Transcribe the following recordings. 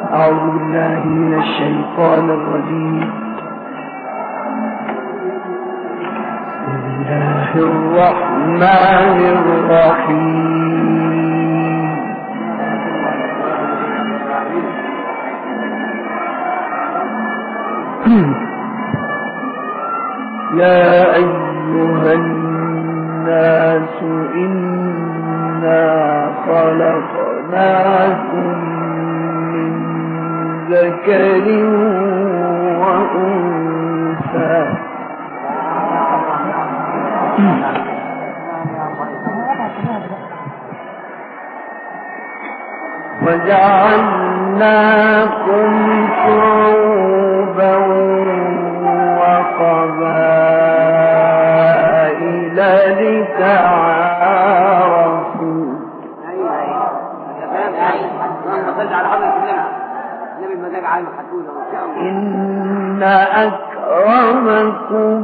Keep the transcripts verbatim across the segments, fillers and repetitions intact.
أعوذ بالله من الشيطان الرجيم. بسم الله الرحمن الرحيم. يا أيها الناس إنا خلقناكم من ذكر وأنثى وجعلناكم شعوبا وقبائل لتعارفوا. إن أكرمكم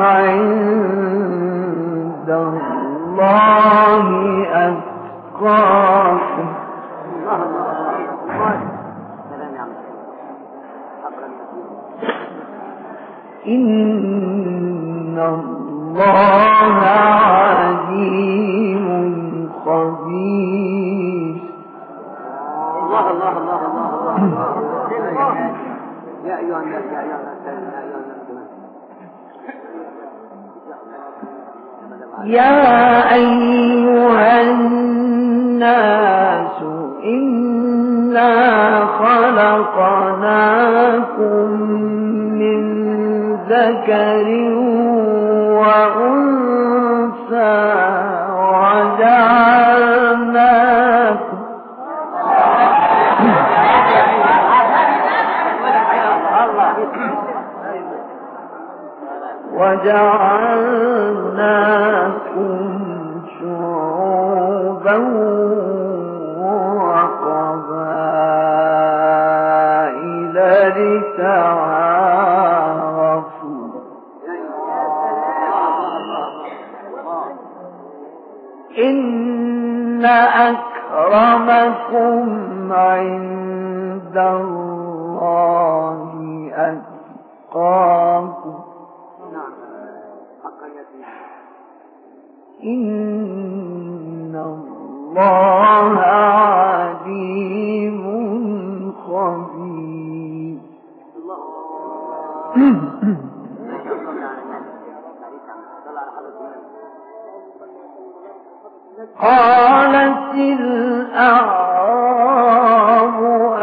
عند الله أتقاكم. إن الله عليم خبير. الله الله الله الله يا أيها الناس يا أيها الناس يا أيها الناس إنا خلقناكم من ذكر وأنثى وجعلناكم وجعلناكم شعوبا وقبائل لتعارفوا. إن أكرمكم عند الله أتقاكم. إن الله عليم خبير. قالت الأعراب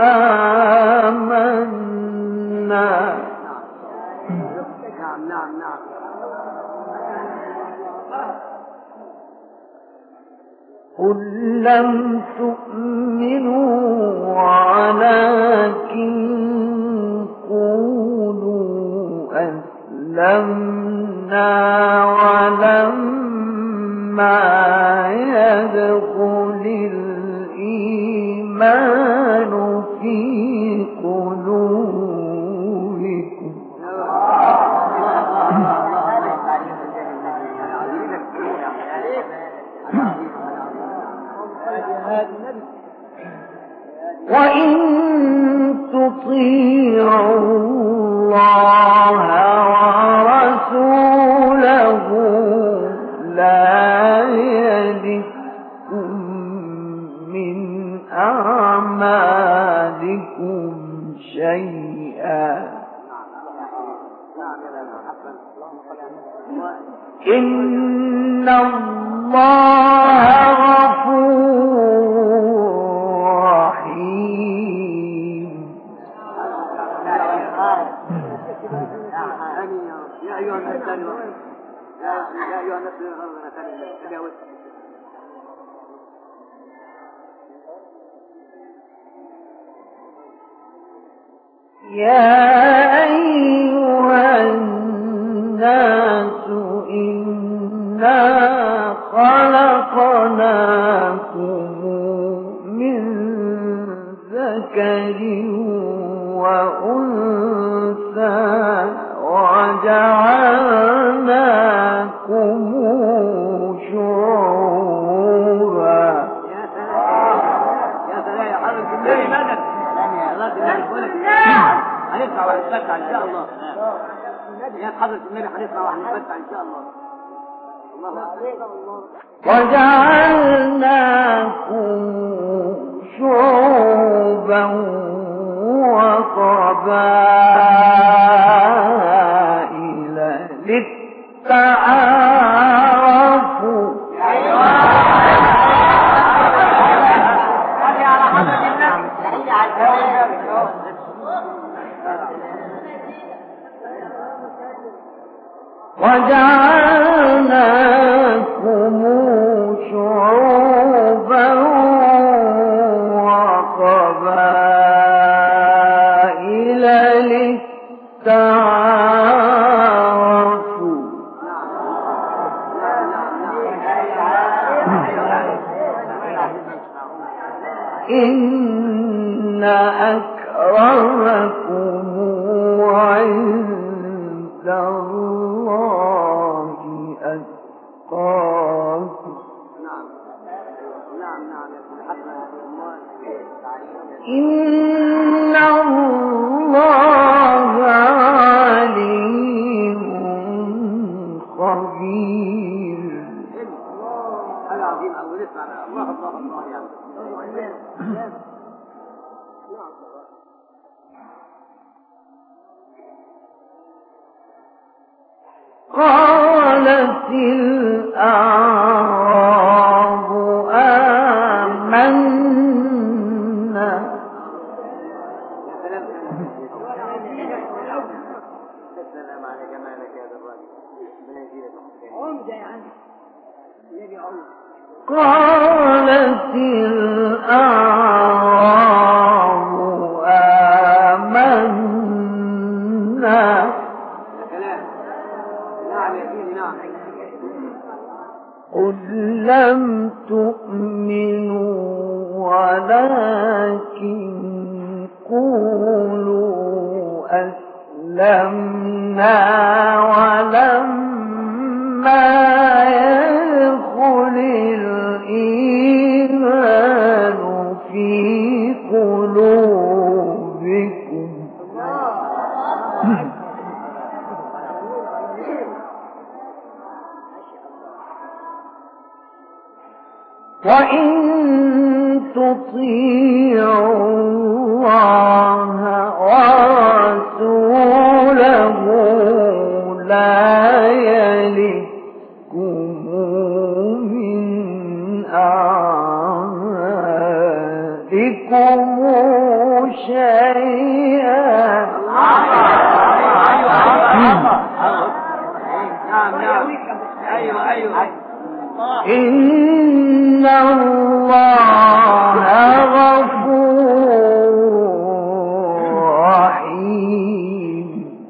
آمنا قل لم تؤمنوا ولكن قولوا أسلمنا ولما يدخل الإيمان في قلوبكم. وإن تطيعوا الله ورسوله لا يلدكم من أعمالكم شيئا. إن الله غفور رحيم. يا أيها الناس يا أيها الناس يا أيها الناس إنا خلقناكم من ذكر وأنثى وجعلناكم شعوبا. يا سلام يا حضرة النبي مالك. هنسمع وهنتمتع ان شاء الله. يا حضرة النبي هنسمع وهنتمتع ان شاء الله. وجعلناكم شعوبا وقبائل للتعارفوا. وجعلناكم شعوبا وقبائل للتعارفوا. إن أكرمكم عند الله أتقاكم. إن الله عليم خبير. قالت الأعراب آمنا. قالت الأعراب آمنا. قل لم تؤمنوا ولكن قولوا أسلمنا ولما يدخل الإيمان في قلوبكم. وإن تطيعوا الله ورسوله لا يلدكم من أعمالكم شيئا. ايوه ايوه إن الله غفور رحيم.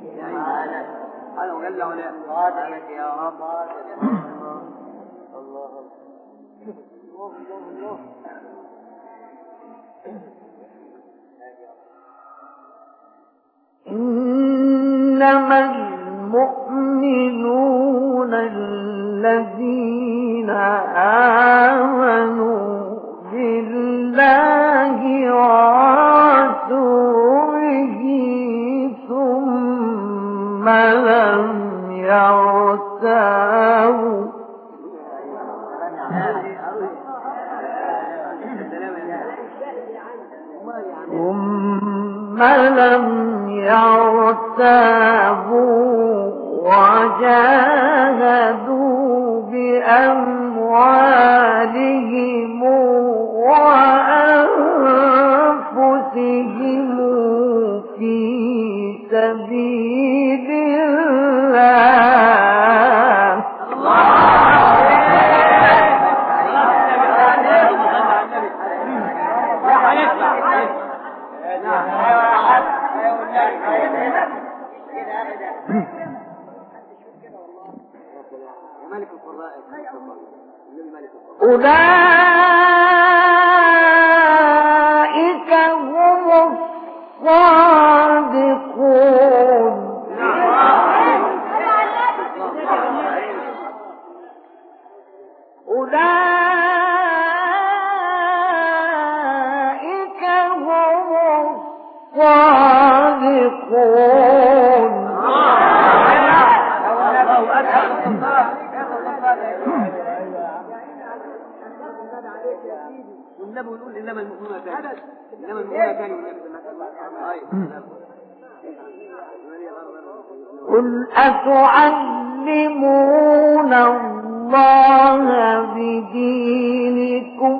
إنما المؤمنون الذين آمنوا بالله ورسوله ثم لم يرتابوا ثم لم يرتابوا وجاهدوا بأموالهم وأنفسهم في سبيل الله. أولئك هم الصادقون. أولئك هم الصادقون. والنبي يقول إنما المؤمنون ثاني إنما المؤمنون ثاني قل أتعلمون الله بدينكم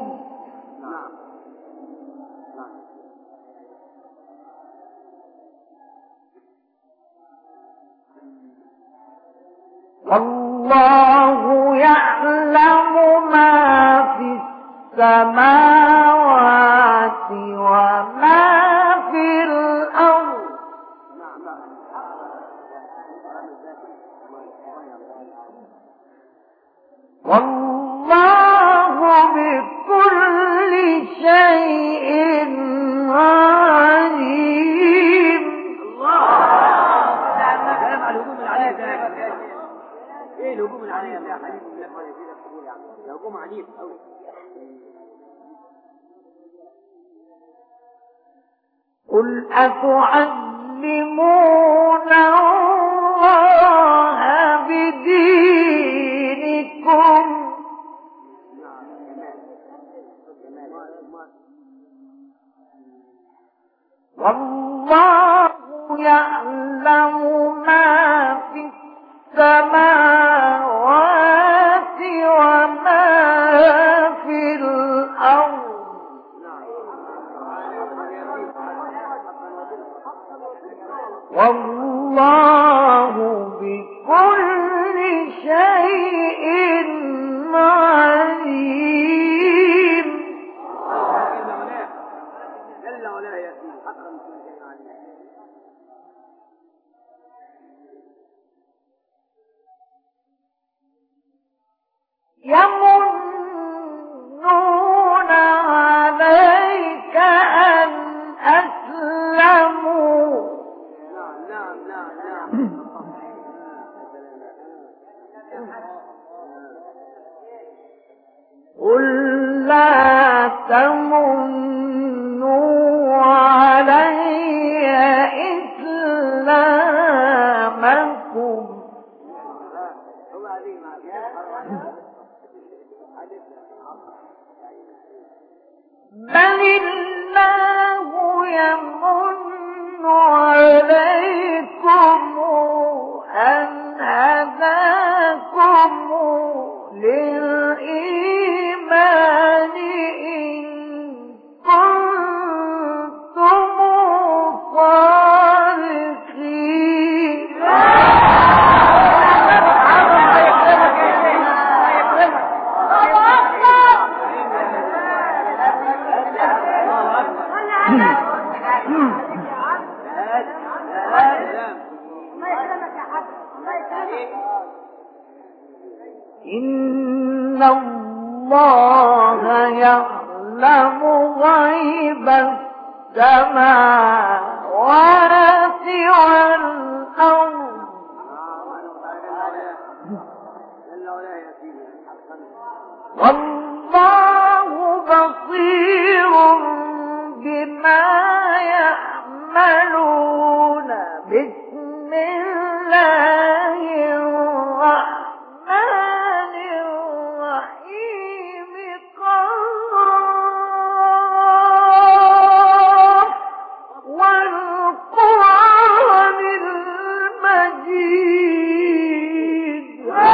والله يعلم ما في السماوات وما في الأرض والله بكل شيء عليم. ايه الهجوم العنيف يا حبيبي؟ الهجوم عنيف قوي. قل أتعلمون الله بدينكم والله يعلم ما في السماوات وما في الأرض والله بكل شيء عليم. جل ولا يأتي حقا من كل شيء عليم. يمنون عليك أن أسلموا نعم نعم نعم قل لا تمنوا علي إسلامكم بل الله يمن عليكم أن هداكم للإيمان إن كنتم صادقين. إن الله يعلم غيب السماوات والأرض والله بصير بما يعملون. بسم الله الرحمن الرحيم. قاف والقرآن المجيد.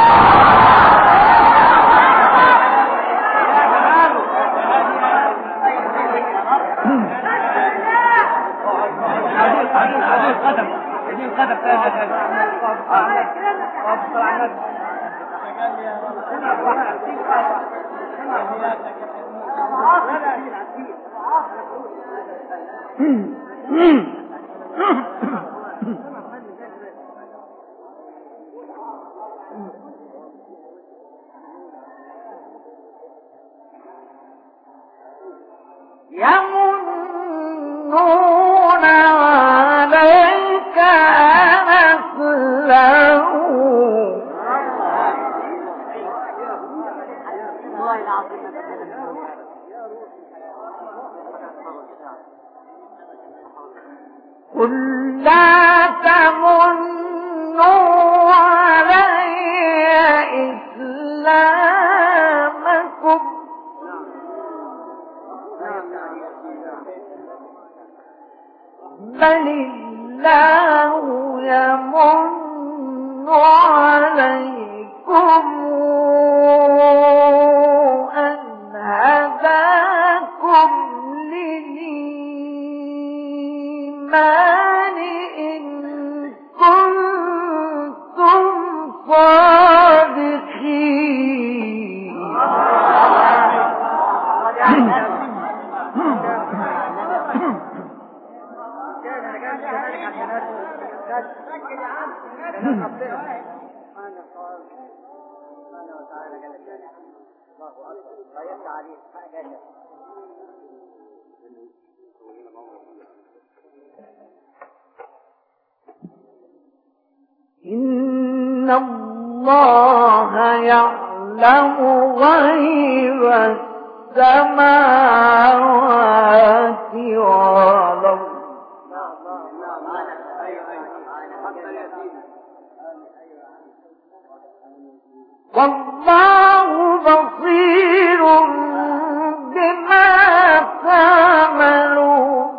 يمنون عليك أن أسلموا والله العظيم قل لا تمنوا علي إسلامكم بل الله يمن عليكم أن هداكم للإيمان إن كنتم صادقين. إن الله يعلم غيب السماوات والأرض والله بصير بما تعملون.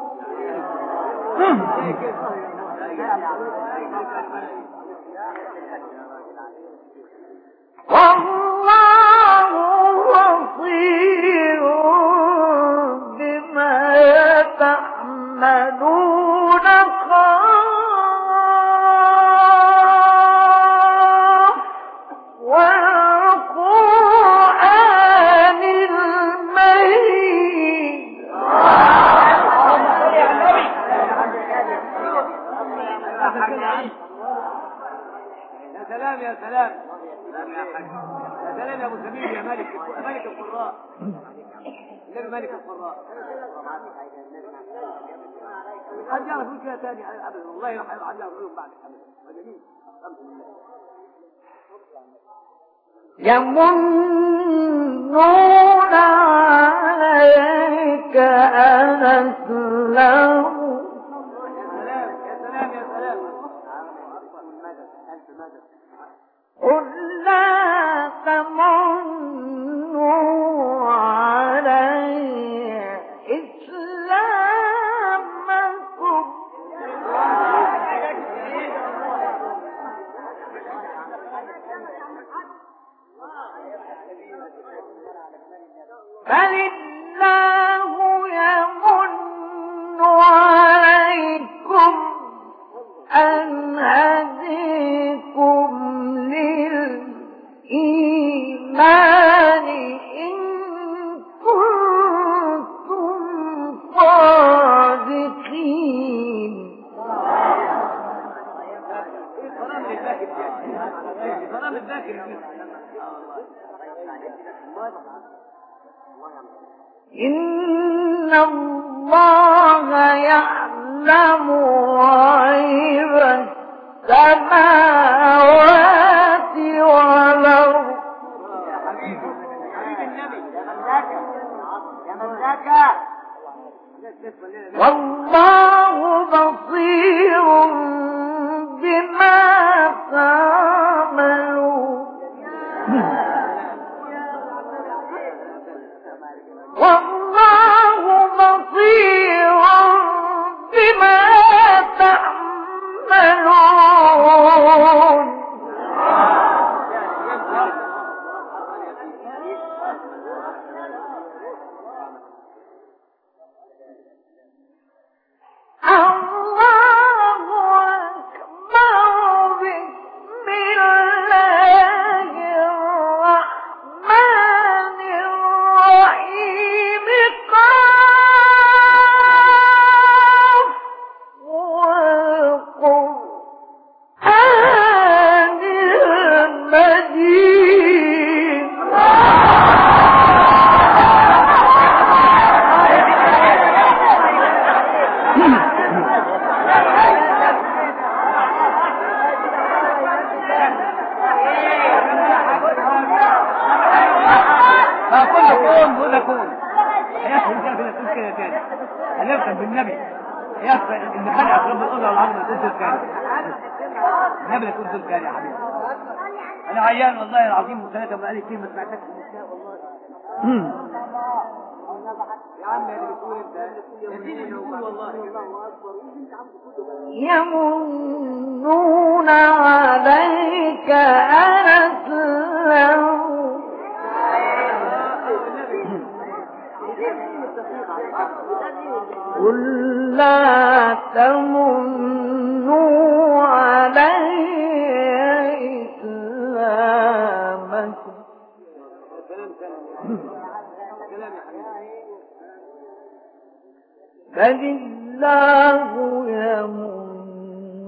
والله بصير بما تعملون. خاف والقرآن المجيد. يا سلام يا سلام يا سلام يا ابو سمير يا ملك ملك القراء النبي ملك القراء. قد يعرف كده ثاني ابدا والله راح يعرف لهم بعد يمنون عليك أن أسلموا. قل لا تمنوا علي إسلامكم بل الله يمن عليكم أن هديكم للإيمان إن كنتم صادقين. إن الله يعلم غيب السماوات والأرض والله بصير بما تعملون. والله بصير بما تعملون. يا رب الأولى العظمى تقول تذكاري النبي لا تقول تذكاري يا حبيبي أنا عيان والله العظيم وثلاثة بقالي كتير ما سمعتكش والله يا عم يا اللي بتقول انت يا سيدي بتقول والله يمنون عليك أن أسلموا قل لا تمنوا علي إسلامكم بل الله يمن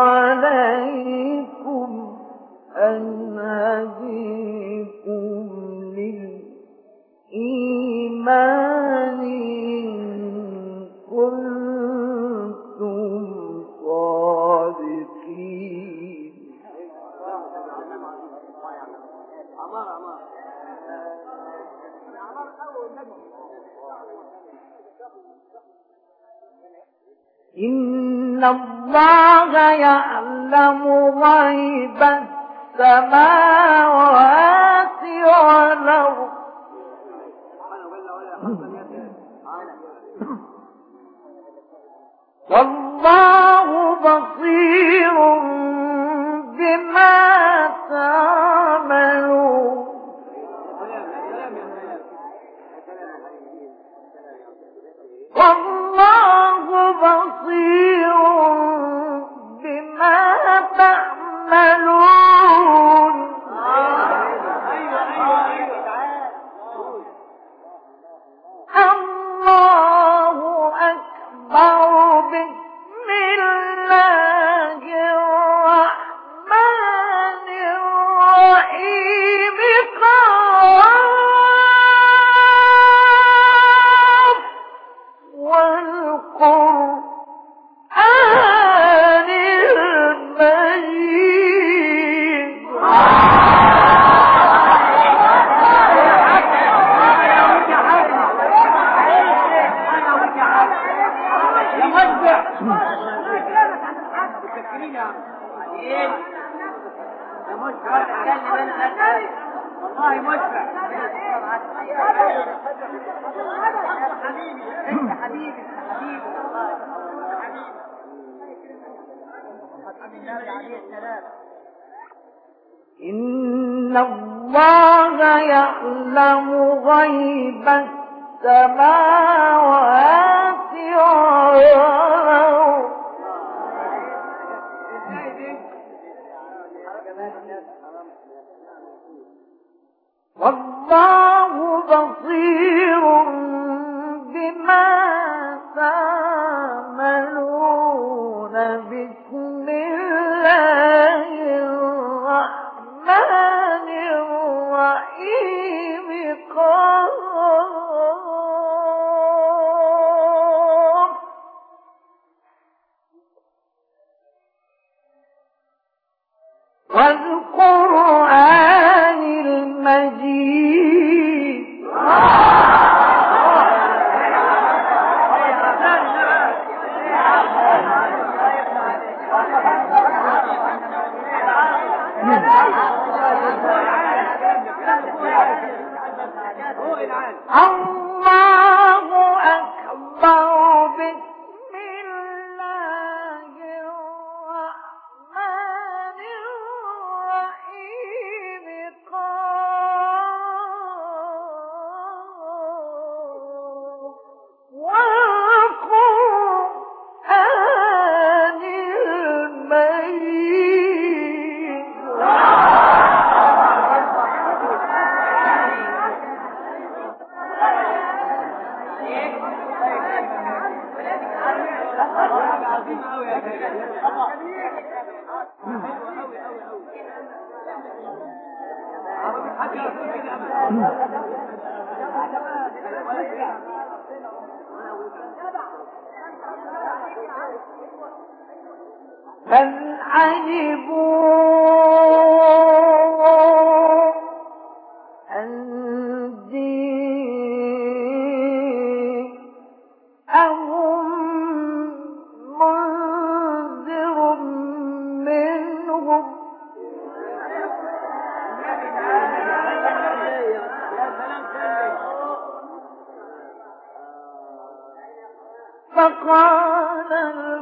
عليكم أن هديكم للإيمان إن كنتم صادقين. إن الله يعلم غيب السماوات والأرض والله بصير بما تعملون. والله بصير بما تعملون. الله أكبر. بسم الله الرحمن الرحيم. قاف والقرآن المجيد. يا مشبع متشكرين يا يا مشبع والله مشبع انت حبيبي حبيبي إن الله يعلم غيب السماوات والأرض والله بصير بما تعملون. بسم الله الرحمن الرحيم. قاف والقرآن المجيد. الله أكبر. بسم الله الرحمن الرحيم. قاف والقرآن المجيد. بل عجبوا أن جاءهم منذر فقال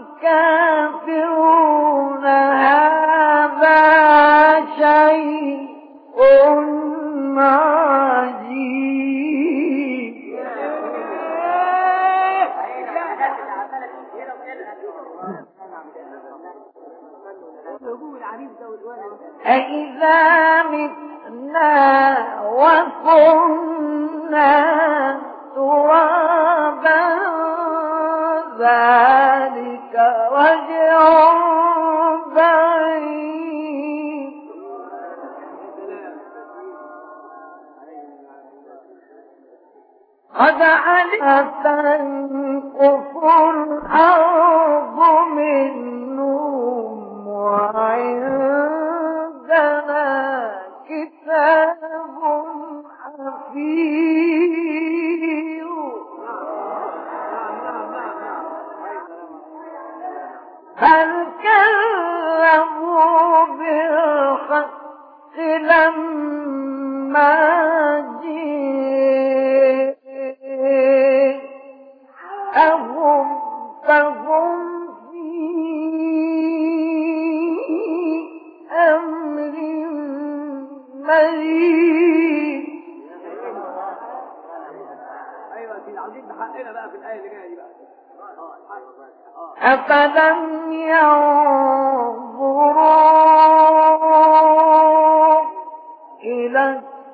الكافرون هذا شيء عجيب. أإذا متنا وكنا ترابا ذلك رجع بعيد. قد علمت تنقص الأرض منهم وعندنا كتاب حفيظ. بل كذبوا بالحق لما جاءهم فهم في أمر مريض. ايوه في عايزين نحققنا بقى في الايه اللي جايه دي بقى. أفلم ينظروا إلى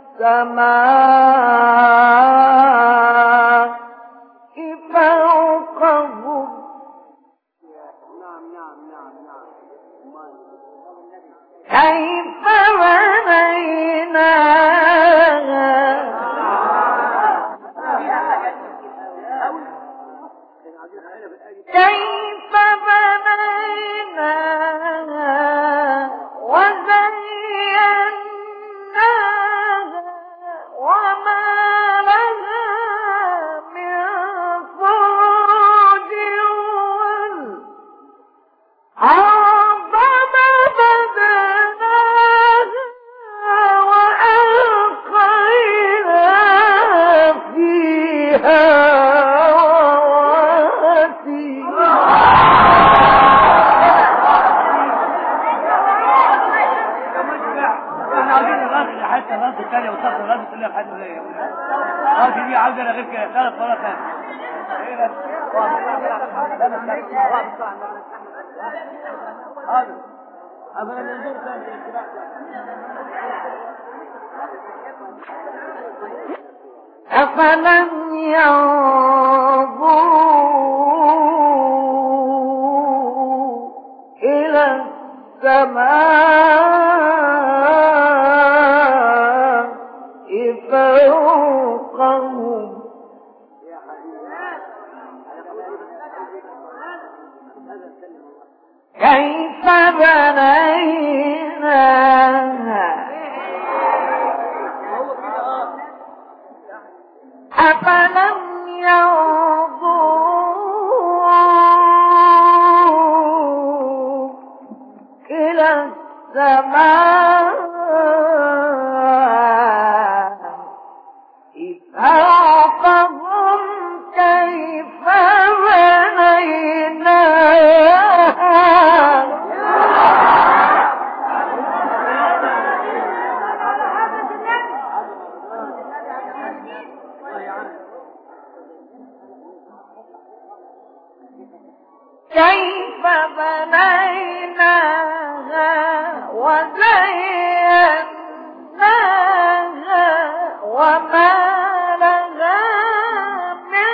السماء فوقهم كيف بنيناها كيف بنيناها وزيناها وما لها من فروج والأرض مددناها وألقينا فيها حتى الرد الثانية وصلت الرد الثانية لحد ازاي اه دي عاوزة انا غير كده ثلاث مرات ثانية ايه بس حاضر ابدا ننظر ثاني أفلم ينظروا إلى السماء فوقهم كيف بنيناها أفلم ينظروا إلى السماء فوقهم كيف بنيناها كيف بنيناها وزيناها وما لها من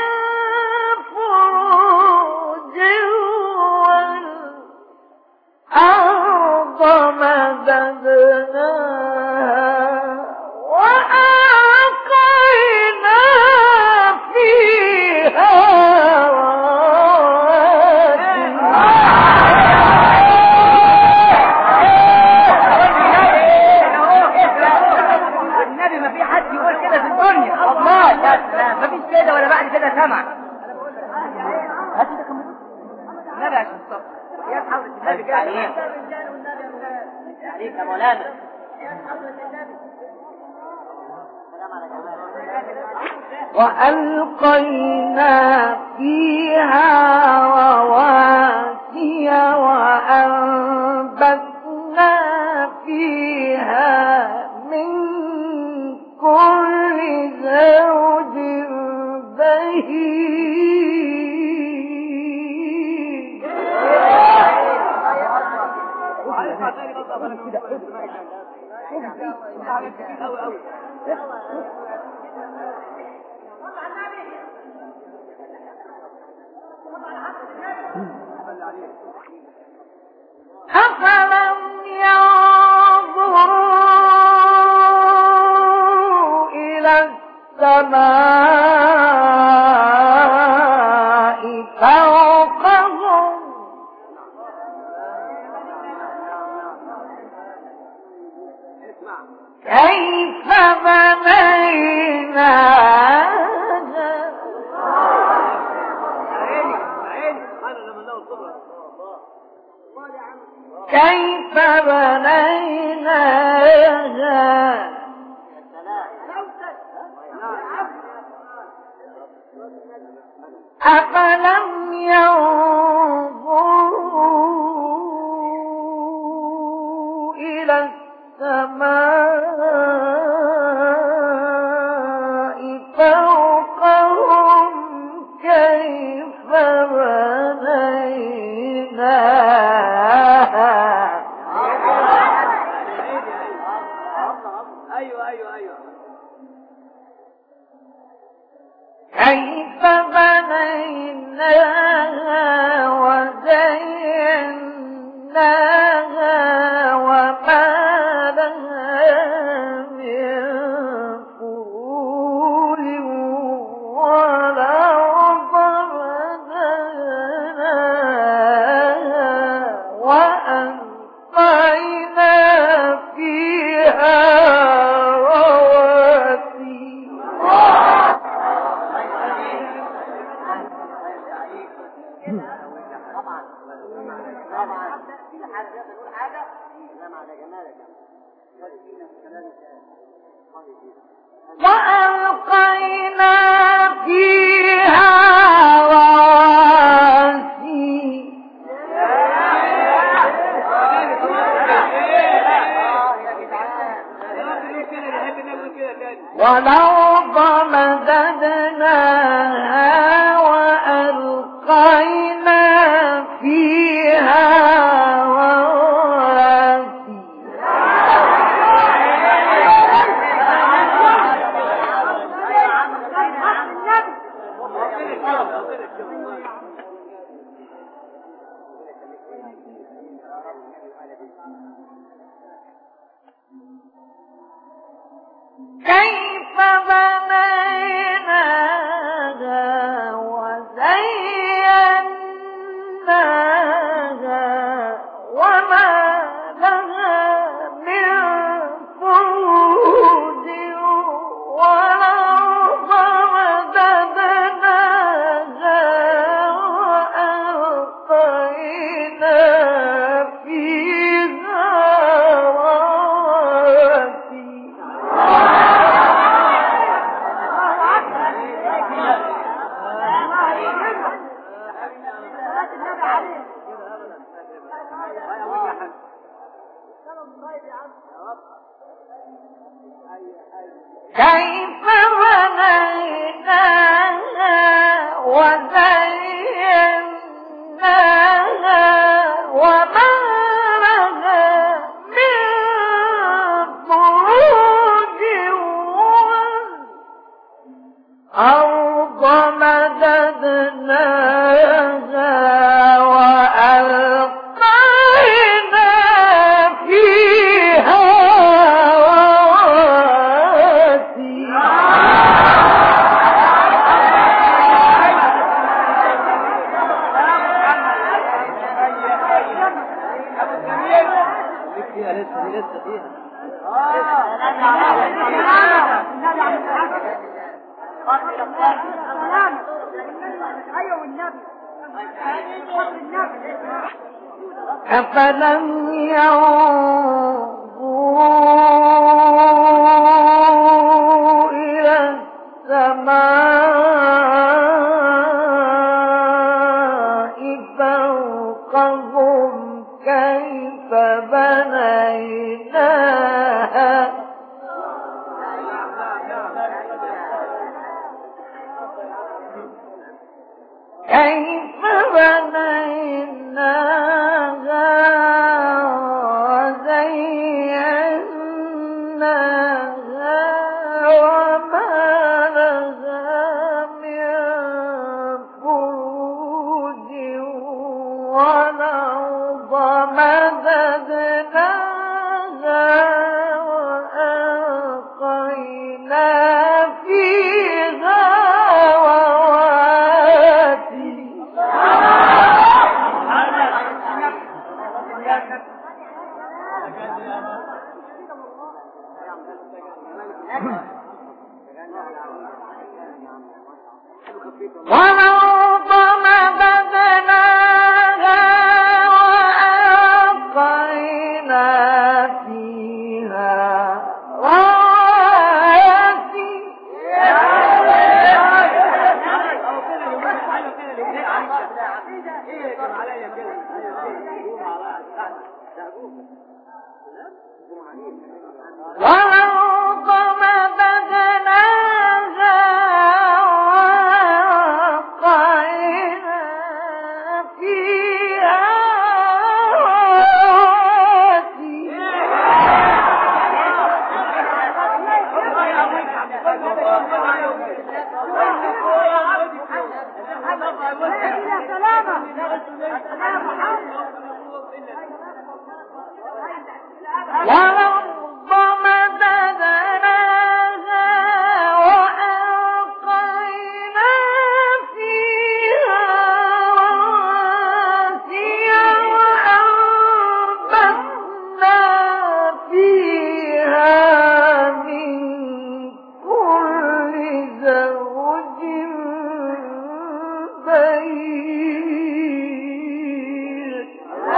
فروج والأرض مددناها وألقينا فيها كده ولا بعد كده سمع هات ده كمان النبي عشان الصبر يا حول النبي كده عليك عليك يا مولانا وألقينا فيها رواسي وأنبتنا فيها من كل زوج بهيج. أفلم ينظروا إلى السماء فوقهم كيف بنيناها كيف بنيناها أفلم ينظروا إلى السماء فوقهم كيف بنيناها ايوه ايوه ايوه كيف بنيناها وزيناها وما لها من فروج والأرض مددناها وألقينا فيها رواسي وألقينا فيها رواسي والأرض مددناها وألقينا فيها رواسي كيف بنيناها وزيناها وما لها من فروج والأرض مددناها وألقينا فيها رواسي كيف بنيناها وزيناها وما لها من فروج والأرض مددناها وألقينا فيها رواسي أفلم ينظروا والأرض مددناها وألقينا فيها رواسي والأرض مددناها وألقينا فيها رواسي والأرض مددناها وألقينا فيها رواسي وأنبتنا فيها من كل زوج بهيج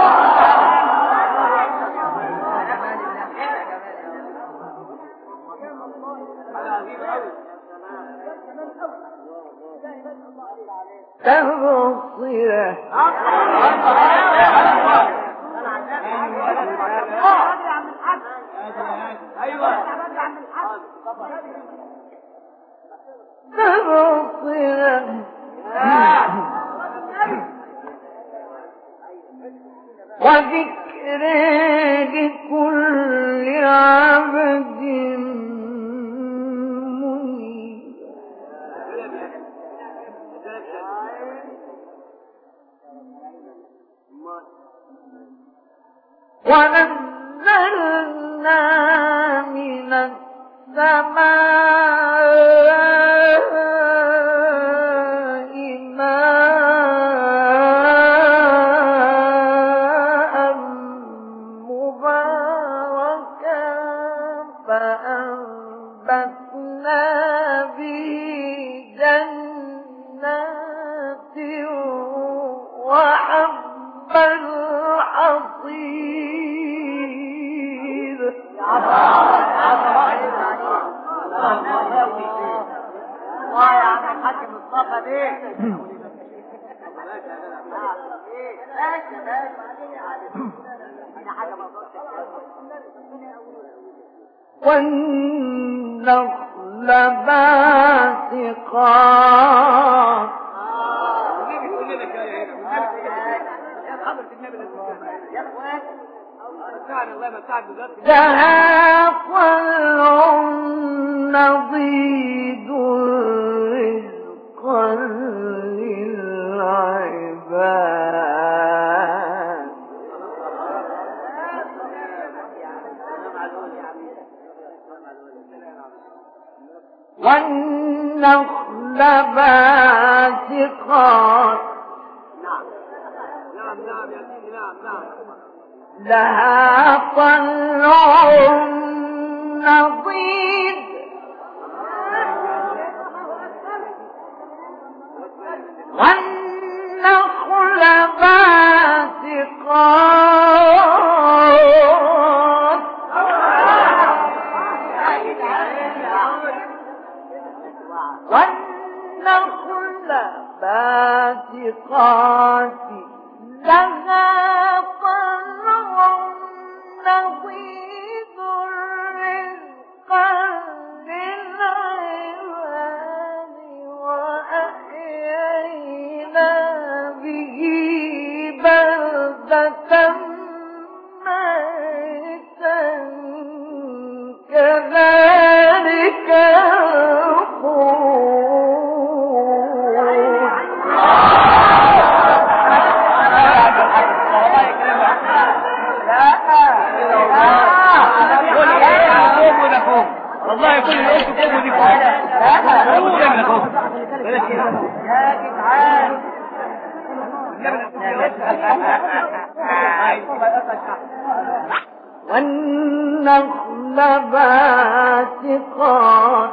تبصرة تبصرة وذكر لكل عبد منيب ونزلنا من السماء ماء مباركا فأنبتنا به جنات وحب الحصيد الله يا عم الحاج مصطفى بيه ماشي ماشي حاجه ما والنخل باسقات لها طلع نضيد رزقا للعباد والنخل باسقات لها طلع نضيد والنخل باسقات والنخل باسقات لها طلع نضيد رزقا للعباد وأحيينا به بلدة ميتا كذلك الخروج والله كل اللي قلته كله دي فوق يا جدعان والنخل باسقات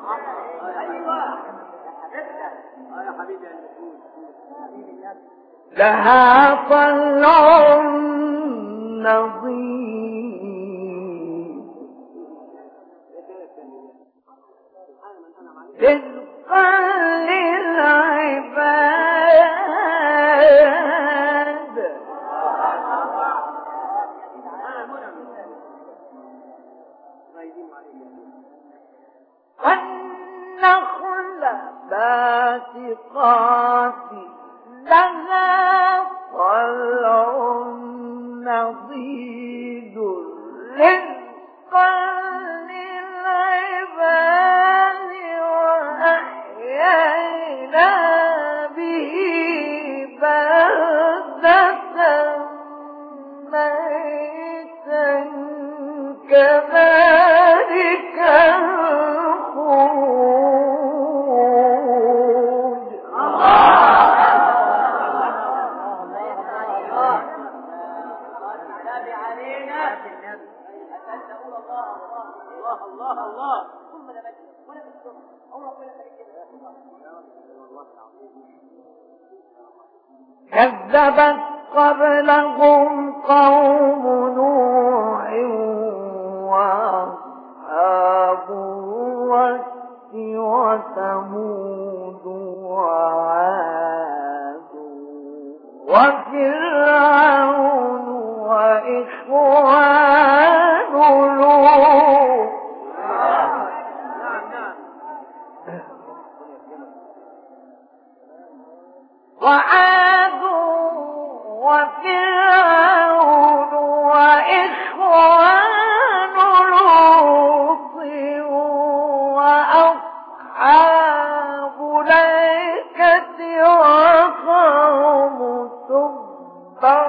لها طلع نضيد رزقا للعباد والنخل باسقات لها طلع نضيد رزقا للعباد وأحيينا به بلدة ميتا كذلك الخروج. الله الله كذبت قبلهم قوم نوح وأصحاب الرس وثمود وعاد وفرعون وإخوان لوط وعاد وفرعون وإخوان لوط وأصحاب الأيكة وقوم تبع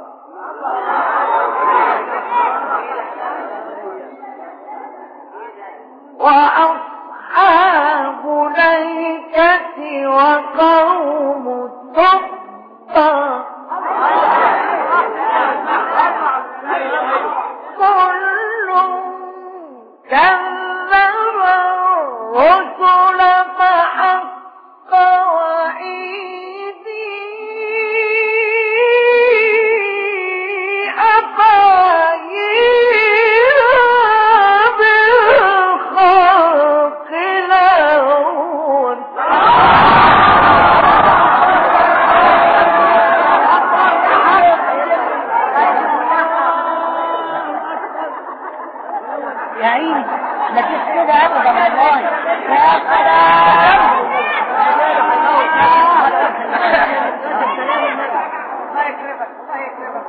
وأصحاب الأيكة وقوم تبع كل كذب الرسل فحق وعيدي أفعينا بالخلق الأول يا عيني ما فيش كده ابدا والله. يا سلام الله يكرمك الله يكرمك.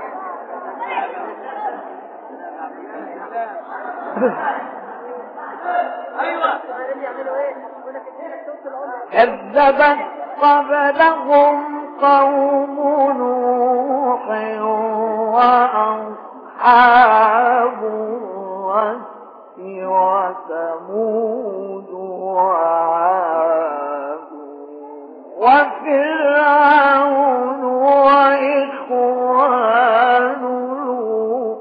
ايوه كذبت قبلهم قوم نوح وأصحاب الرس وثمود وعاد وفرعون وإخوان لوط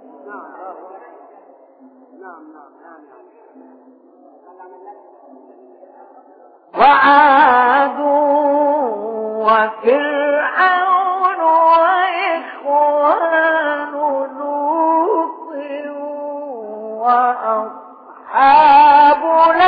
وعاد وفرعون وإخوان لوط وأصحاب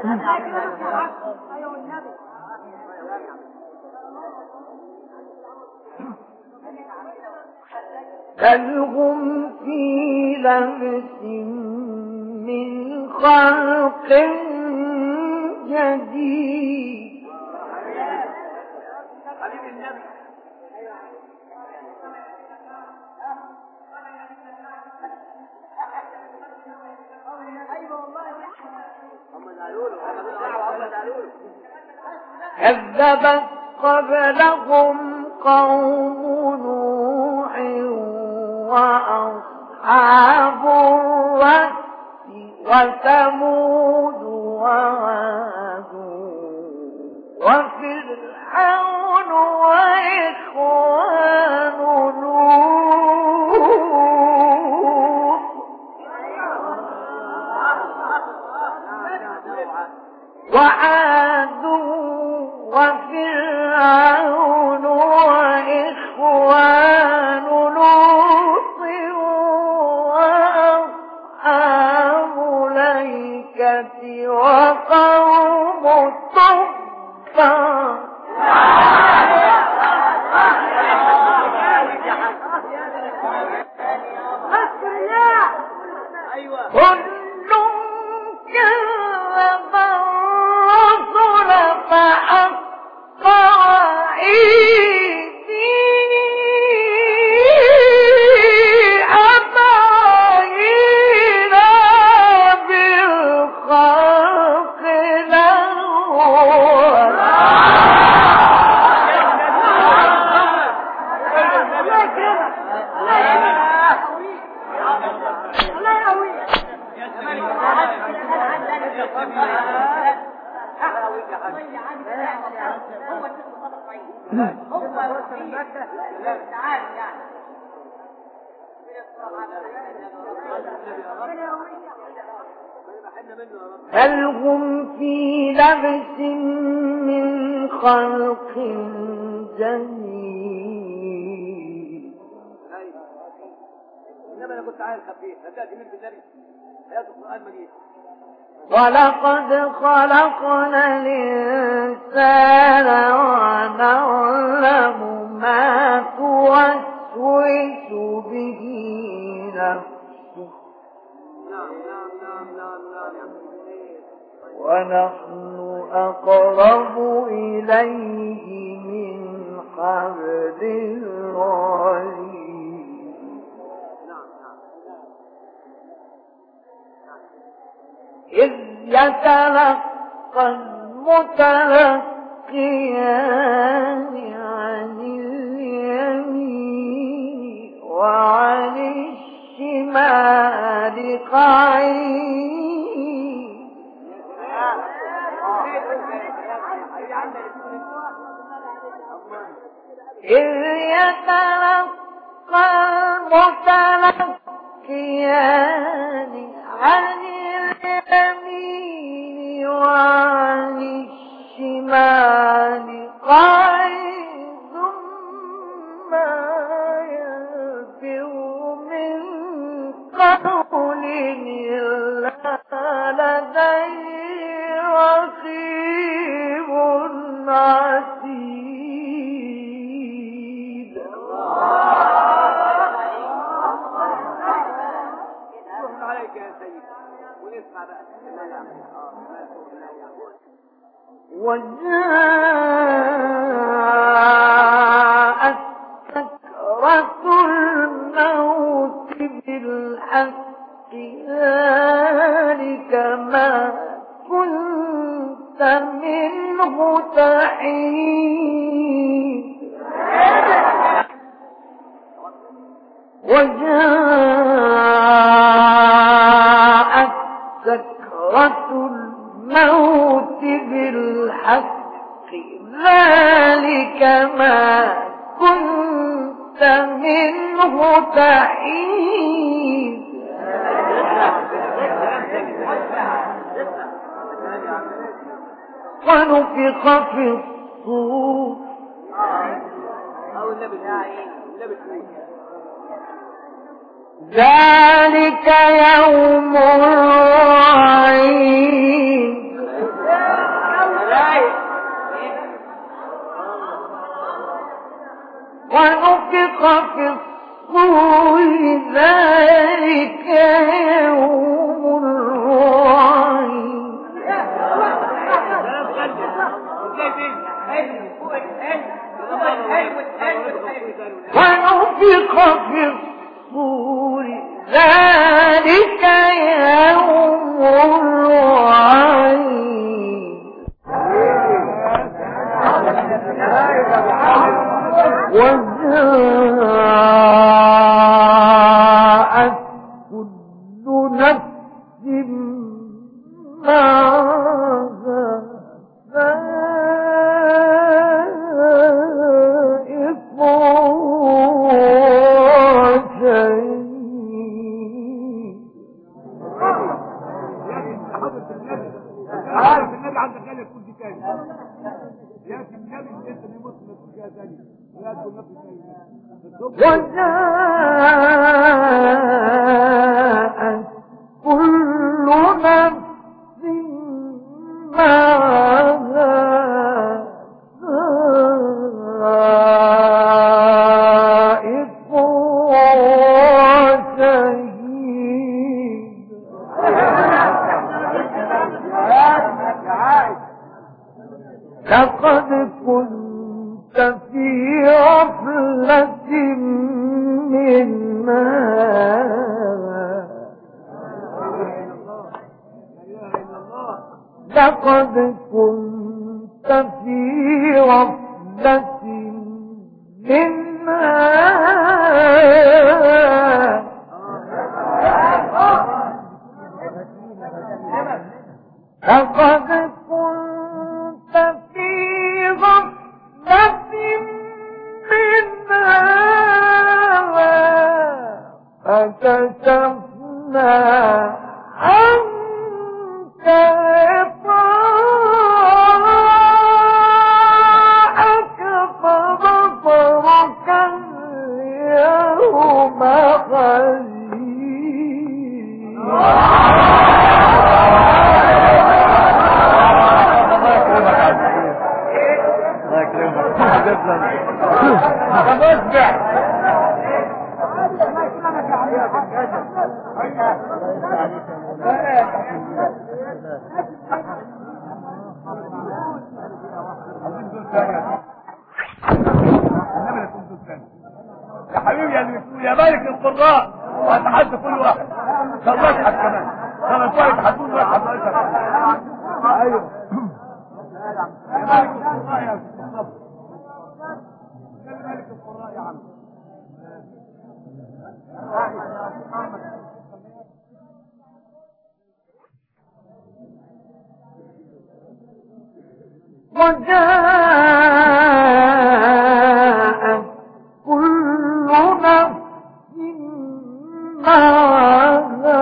بل هم في لبس من خلق جديد. كذبت قبلهم قوم نوح وأصحاب الرس وثمود وعاد وفرعون وإخوان لوط وعاد وفرعون وإخوان لوط وأصحاب الأيكة وقوم تبع كل كذب الرسل فحق وعيدي أبعينا بالخلق الأول. بل هم في لبس من خلق جديد. انما انا كنت عايز خفيف هتاتي من بالنبي حياه القران مجيد. ولقد خلقنا الإنسان ونعلم ما توسوس به نفسه ونحن أقرب إليه من حبل الوريد. إذ يتلقى المتلقيان عن اليمين وعن الشمال قعيد. إذ يتلقى المتلقيان عن اليمين وعن الشمال قعيد ما يلفظ من قول إلا لديه رقيب عتيد. عليك يا سيدي ونسمع بقى. وجاءت سكرة الموت بالحق ذلك ما كنت منه تحيد. وجاءت سكرة الموت بالحق ذلك ما كنت منه تحيد. ونفخ في الصور ذلك يوم الوعيد. في الصور ذلك يوم الوعيد ونفخ في الصور ذلك يوم الوعيد وجاءت كل نفس معها سائق وشهيد. عارف النبي عندك قال لك كل دي تاني يا النبي انت اللي مسلم تقول فيها تاني لا تقول نفس تاني. وجاءت كل نفس معها سائق وشهيد. لقد كنت في غفلة من هذا لقد كنت في غفلة من هذا لقد كنت في غفلة من هذا فكشفنا عنك غطاءك فبصرك اليوم حديد. يا حبيبي يا يا مالك القراء واتحدى كل واحد خلصت كمان خلاص واحد هتقول واحد ايوه يا مالك القراء يا مصطفى يا مالك القراء يا عم وجاءت كل نفس معها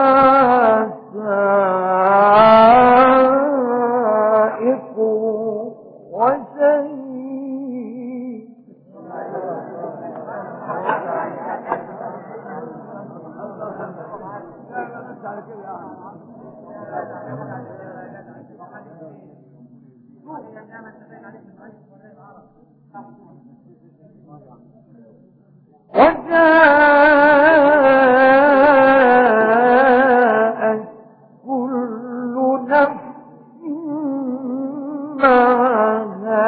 سائق وشهيد. وجاءت كل نفس معها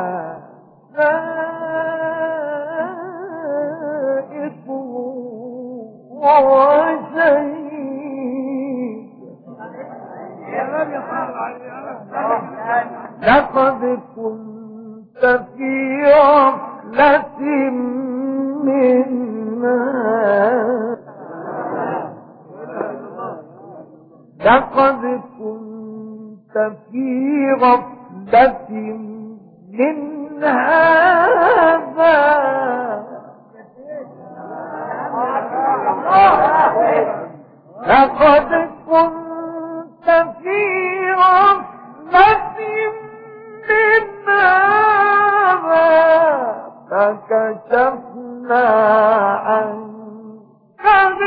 سائق وشهيد. لقد كنت في غفلة من هذا لقد كنت في غفلة من هذا لقد كنت في غفلة من هذا فكشفنا عنك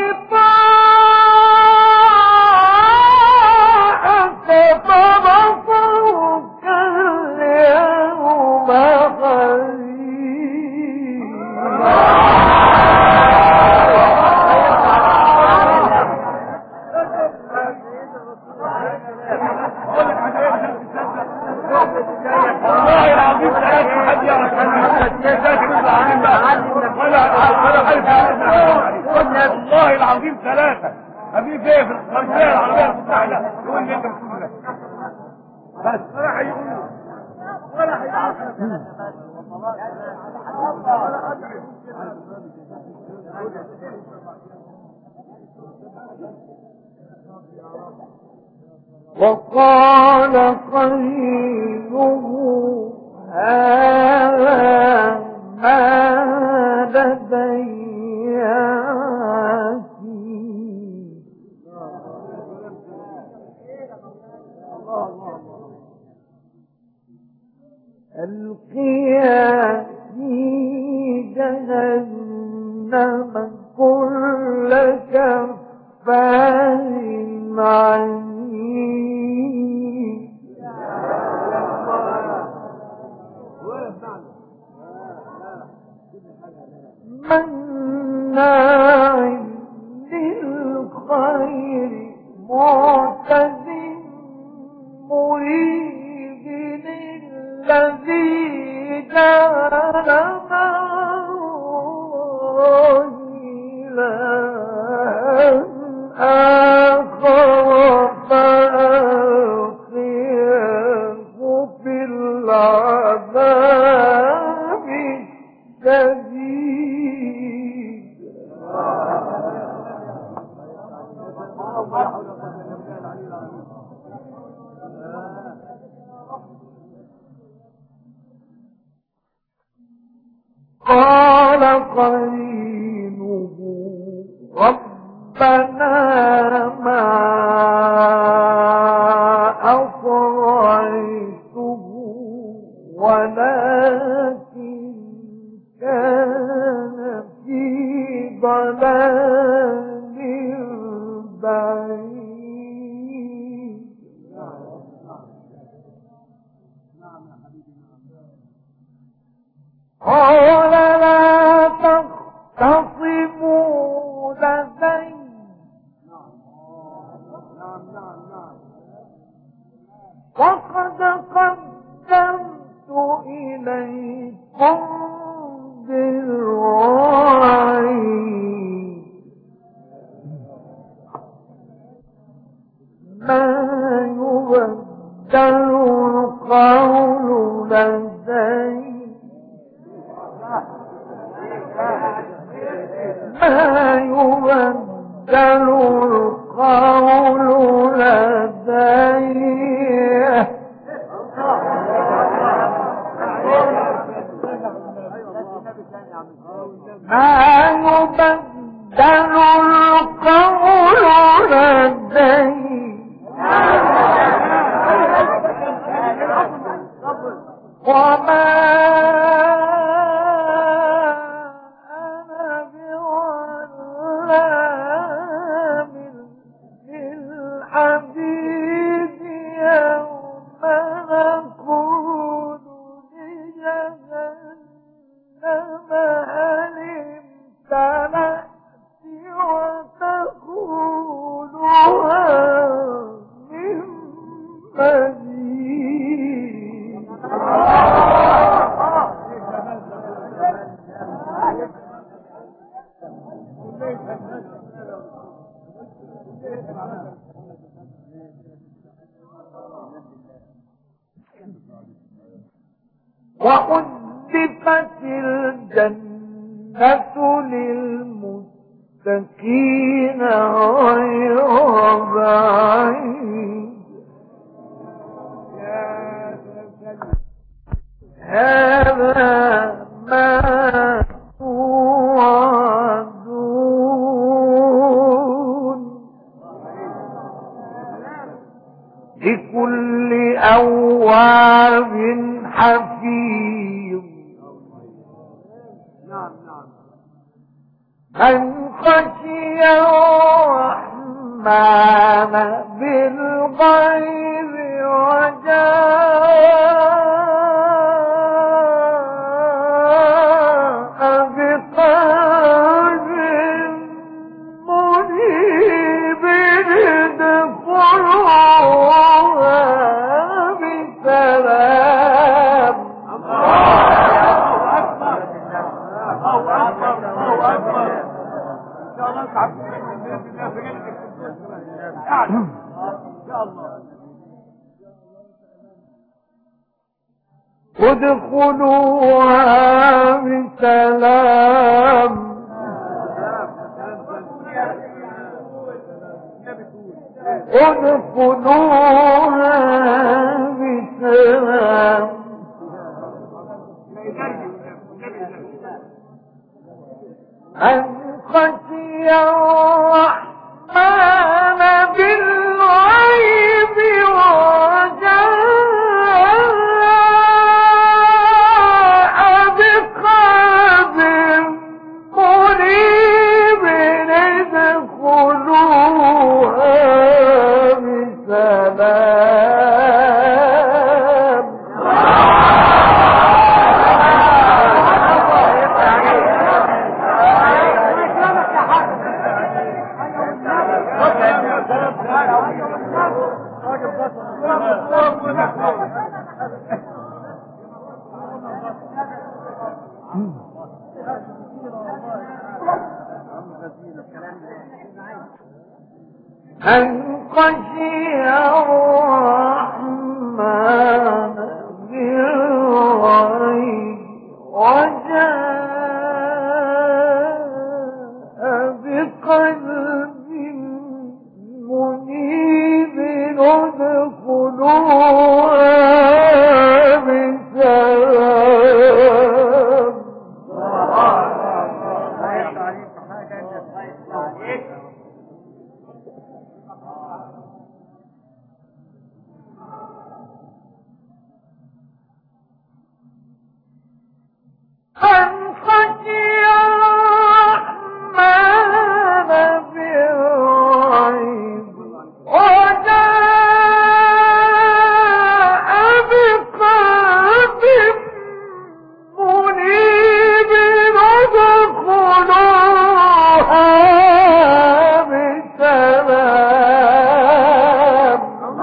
غطاءك فبصرك اليوم حديد. العظيم ثلاثة أبي فيه في الخلفية العربية المتحدة يقول لي أنت بتقول لك بس ولا هيقول ولا هيقول وقال قرينه هذا ما لدي عتيد القيا في جهنم كل كفار عنيد مناع للخير معتد مريد الذي جعل معه إلها آخر فألقيه في العذاب الشديد قال قرينه ربنا ما أطغيته ولكن كان في ضلال بعيد قال لا تختصموا لدي وقد قدمت إليكم بالوعيد ما يبدل القول لدي ما يبدل القول لدي ما يبدل القول لدي وما أنا بظلام للعبيد يوم نقول لجهنم هل امتلأت وتقول هل من مزيد وأزلفت الجنة للمتقين غير بعيد هذا ما توعدون لكل أواب حفيظ من خشي الرحمن بالغيب وجاء بقلب منيب ادخلوها بسلام الله أكبر الله أكبر إن شاء الله تعبتين ادخلوها بسلام ادخلوها بسلام من خشي الرحمن بالغيب وجاء بقلب منيب ادخلوها بسلام من خشي الرحمن بالغيب وجاء بقلب منيب ادخلوها بسلام من خشي الرحمن بالغيب وجاء بقلب منيب ادخلوها بسلام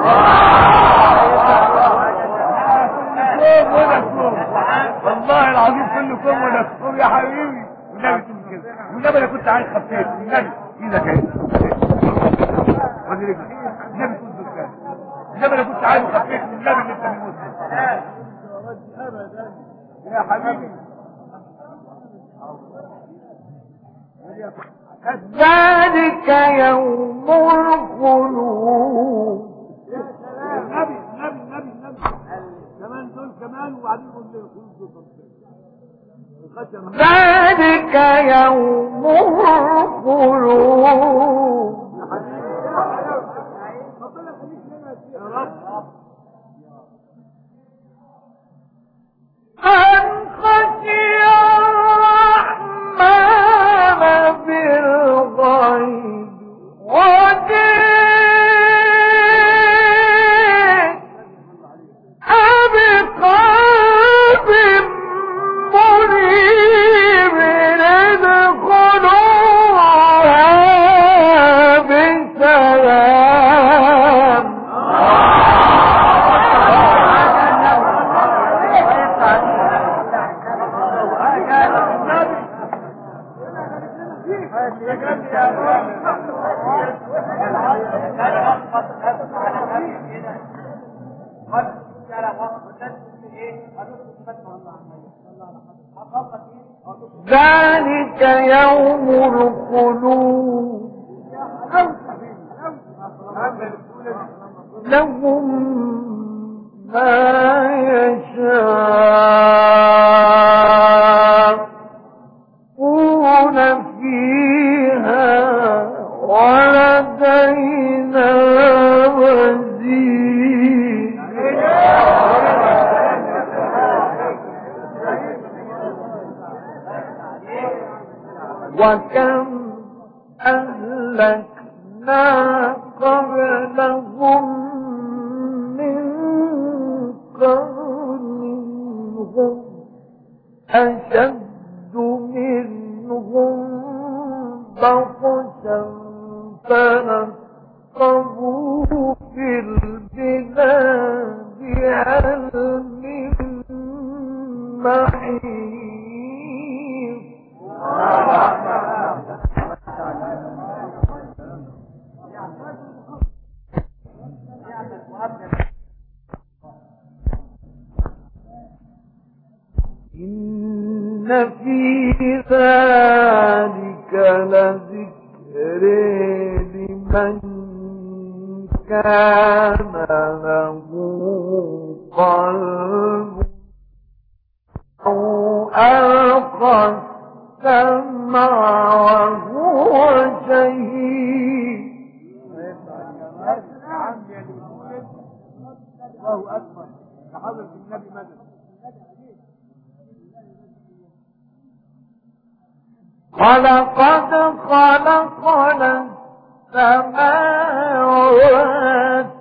والله العظيم كلكم ونفسكم يا حبيبي والنبي تقول كده والنبي انا كنت عايز خفيت والنبي ايدك اهي النبي تقول كده النبي انا كنت عايز خفيت والنبي اللي انت بتموت يا حبيبي ذلك يوم الخلود النبي النبي النبي النبي كمان دول كمان وبعدين قول لي الخلود ذلك يوم الخلود يا رب من خشي الرحمن بالغيب وجاء بقلب منيب ادخلوها بسلام ذلك يوم الخلود لهم ما يشاءون فيها ولدينا مزيد وكم أهلكنا قبلهم من قرن هم أشد منهم بطشا فنقبوا في البلاد هل من محيط في ذلك لذكر لمن كان له قلب أو ألقى السمع وهو شهيد. الله أكبر لحضرة النبي مدد. ولقد خلقنا السماوات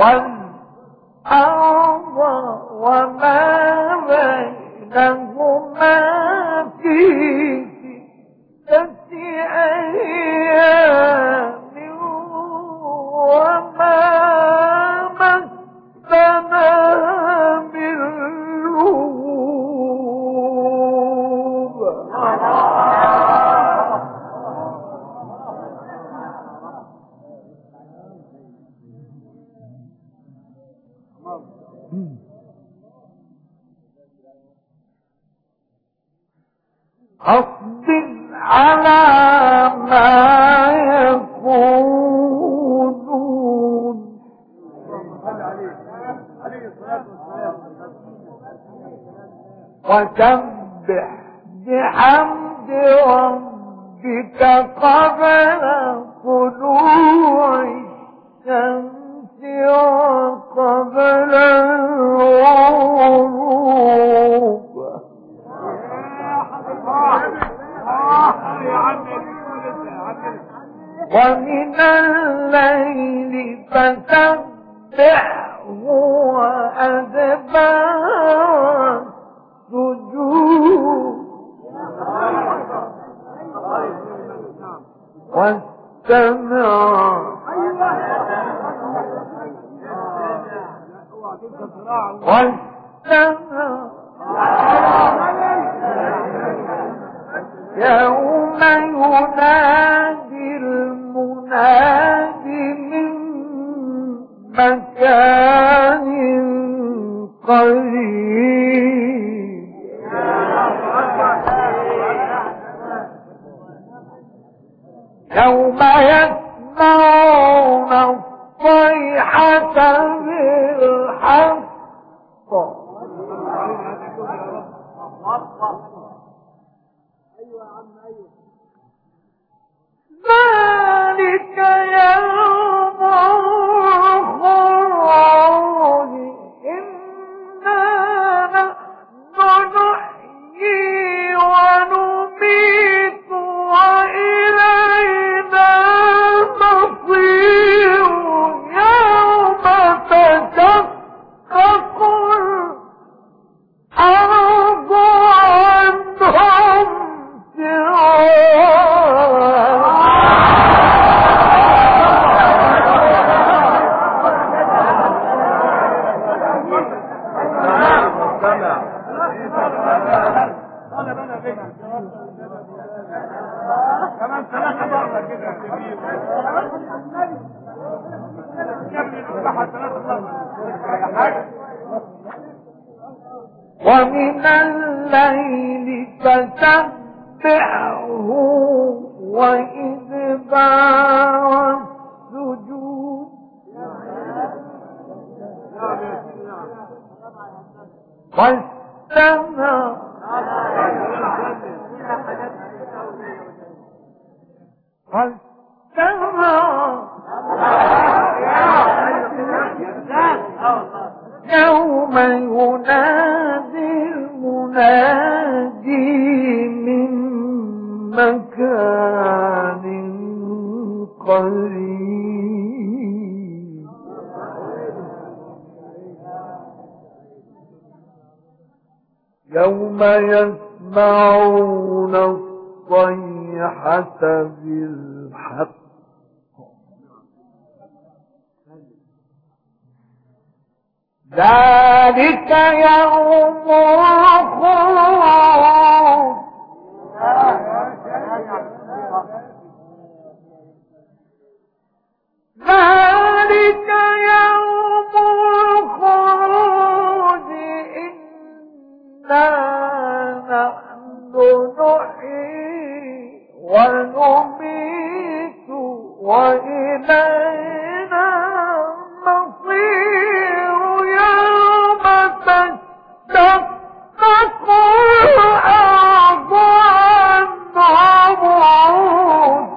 والأرض وما بينهما في ستة أيام وما مسنا من لغوب. أصبر على ما يقولون وسبح بحمد ربك قبل طلوع الشمس وقبل الغروب ومن الليل فسبحه وأدبار السجود واستمع واستمع يوم ينادي المنادي من مكان قريب يوم يسمعون الصيحة بالحق ذلك يوم الخروج إنا نحن نحيي ونميت وإلينا المصير يوم تشقق الأرض عنهم كمان ثلاثة مرة كده ومن الليل فسبحه وإدبار السجود واستمع واستمع يوم ينادي المنادي من مكان قريب يوم يسمعون الصيحة بالحق ذلك يوم الخروج ذلك يوم الخروج إنا نحن وإلينا المصير يوم تشقق الأرض عنهم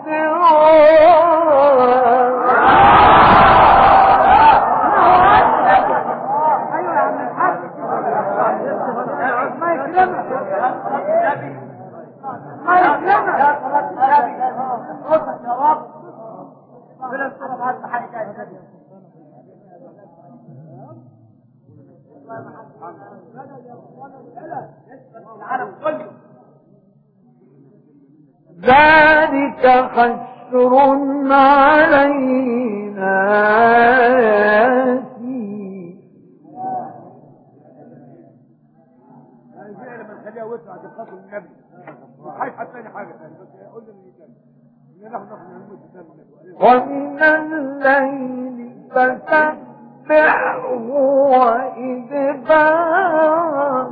ذلك حشر علينا يسير. لما نخليها وسع عشان خاطر النبي وحي حتى ثاني حاجه ثانيه بس قول لي ان نحن ومن الليل فسبحه وإدبار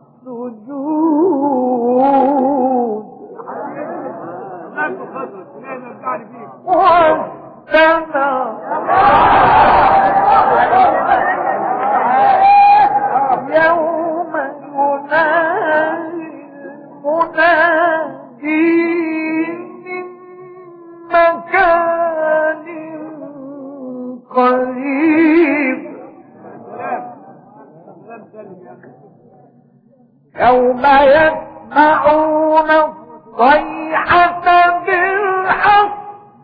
السجود والسماء يوم ينادي المنادي من مكان قريب يوم يسمعون الصيحة بالحق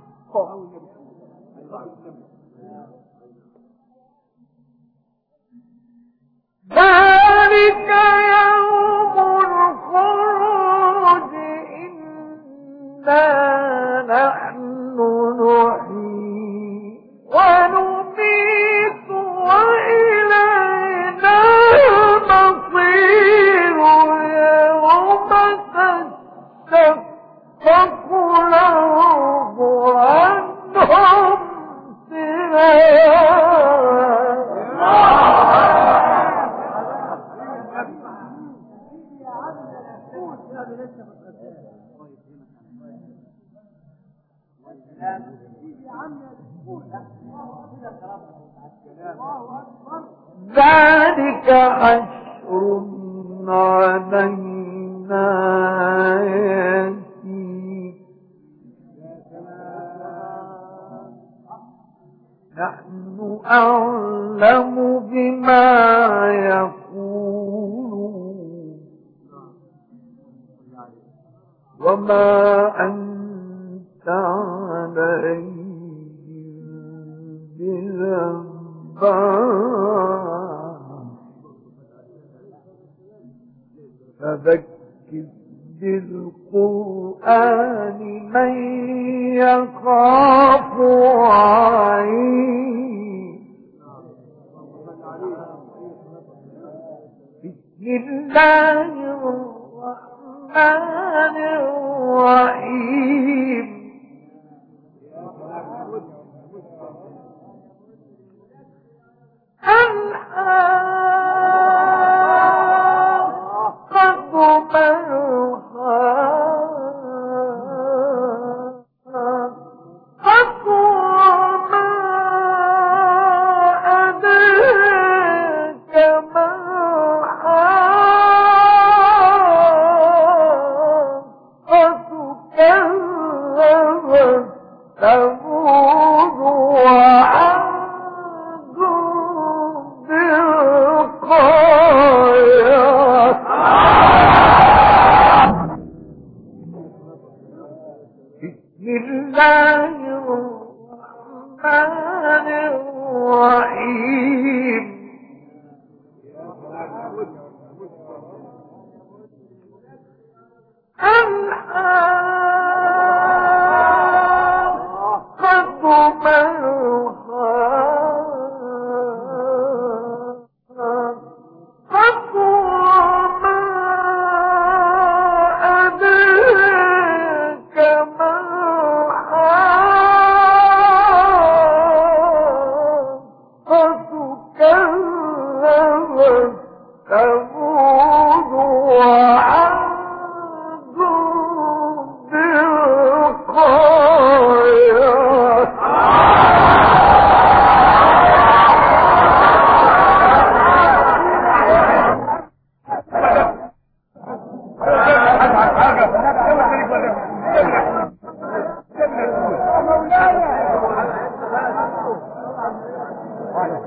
ذلك يوم الخروج إنا نحن نحيي ونميت وإلينا المصير يوم تشقق الأرض عنهم ذلك حشر علينا يسير. نحن أعلم بما يقولون وما أنت عليهم بجبار فذكر بالقرآن من يخاف وعيد. بسم الله الرحمن الرحيم. Oh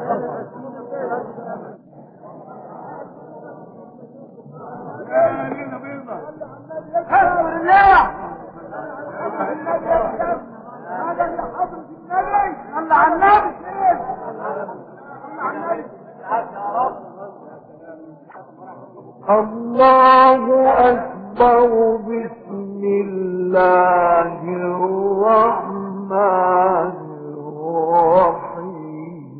الله أكبر. بسم الله الرحمن الرحيم.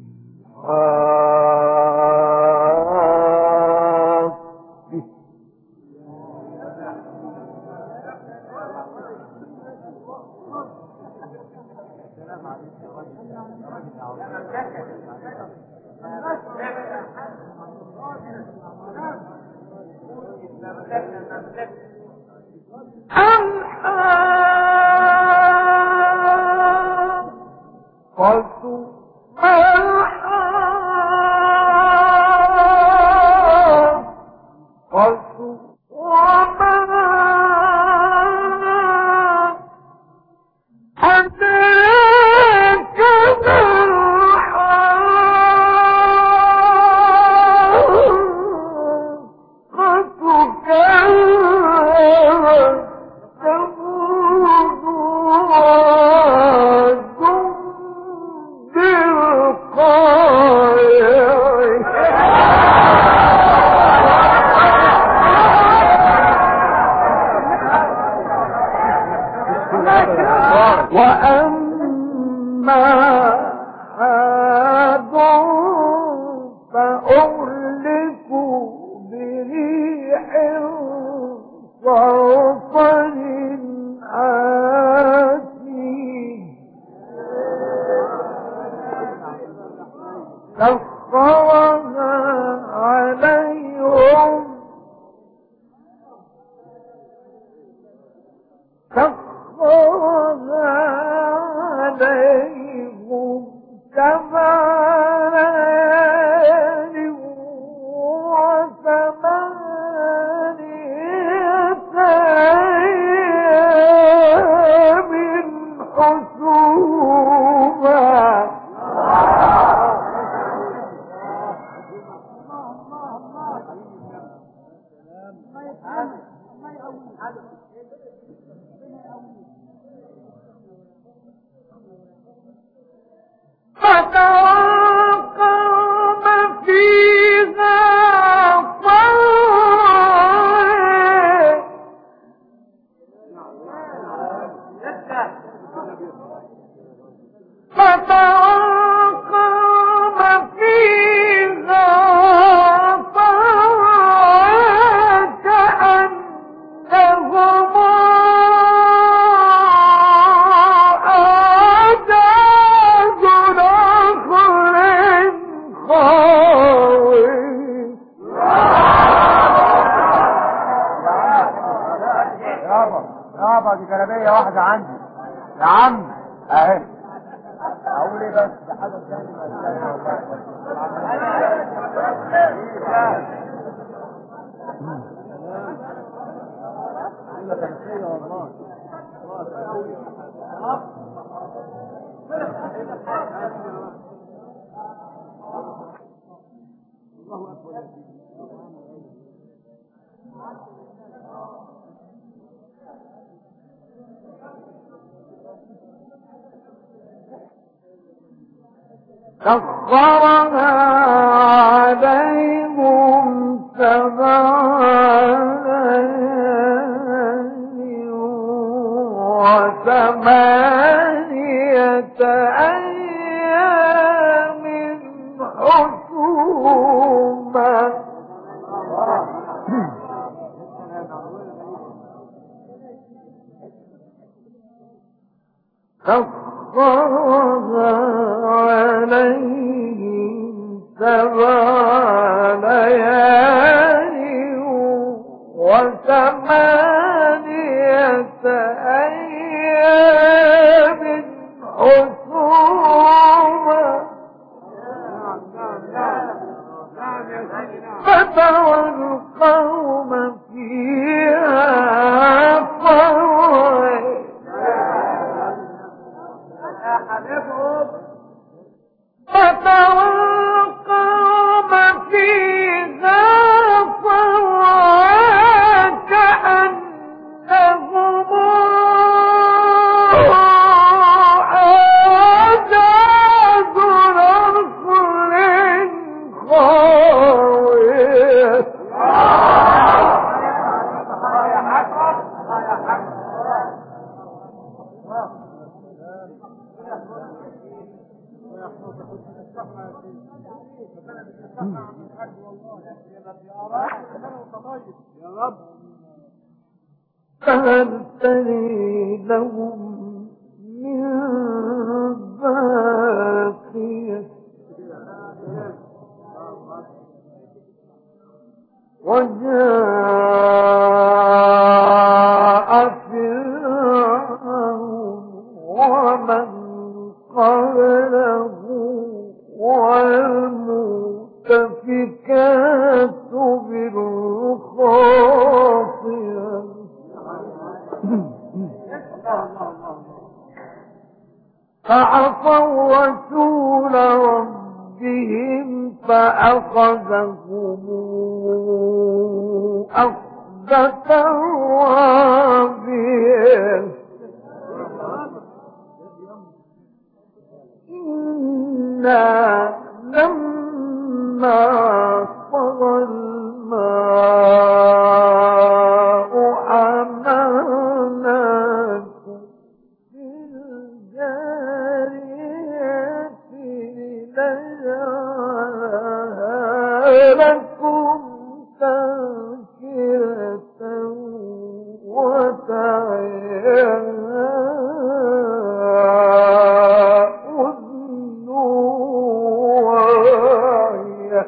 سخرها عليهم سبع ليال وثمانية أيام حسوما سخرها عليهم سبع ليال وثمانية أيام حسوما فترى القوم فيها صرعا فهل تري لهم من باقية وجاء فرعون ومن قبله والمؤتفكات بالخاطئة فعصوا رسول ربهم فأخذهم أخذة رابية إنا لما طغى الماء حملناكم في الجارية لنجعلها لكم تذكرة وتعيها أذن واعية.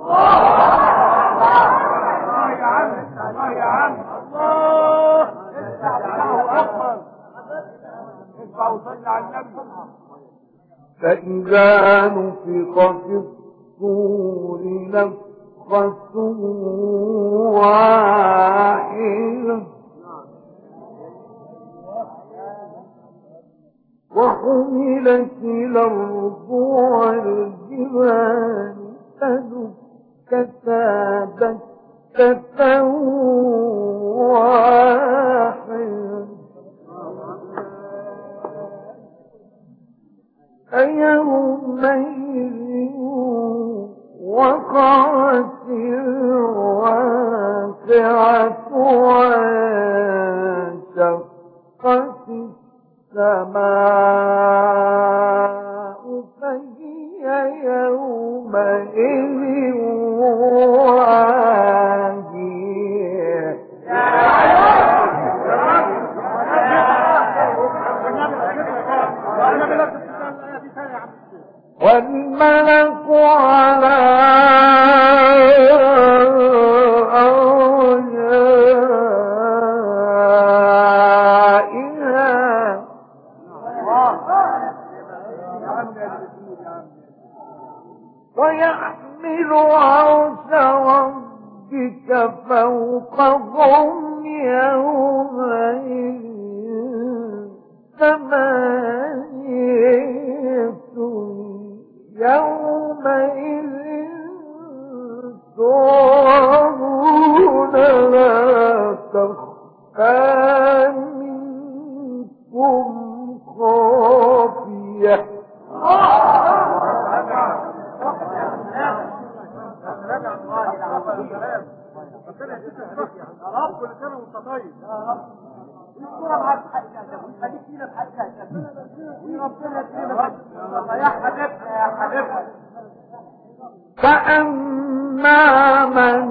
فإذا نفخ في الصور نفخة واحدة وحملت الأرض والجبال فدكتا دكة واحدة فيومئذ وقعت الواقعة وانشقت السماء فهي يومئذ واهية. والملك على أرجائها ويحمل عرش ربك فوقهم يومئذ ثمانية يومئذ تعرضون لا تخفى منكم خافية. فأما من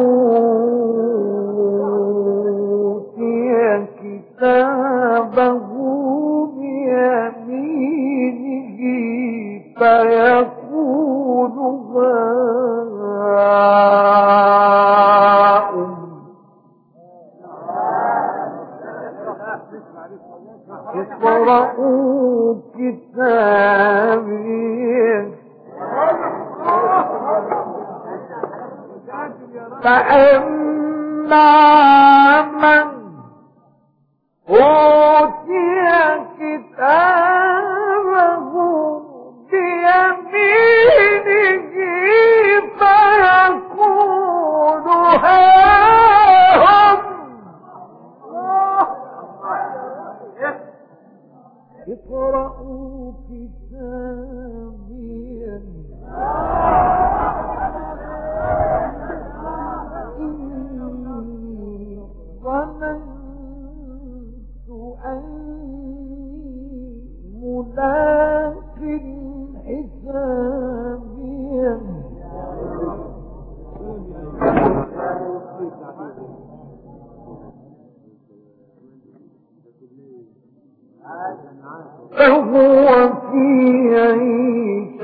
أوتي كتابه بيمينه فيقول هاؤم اقرءوا كتابي فأما من أوتي كتابه بيمينه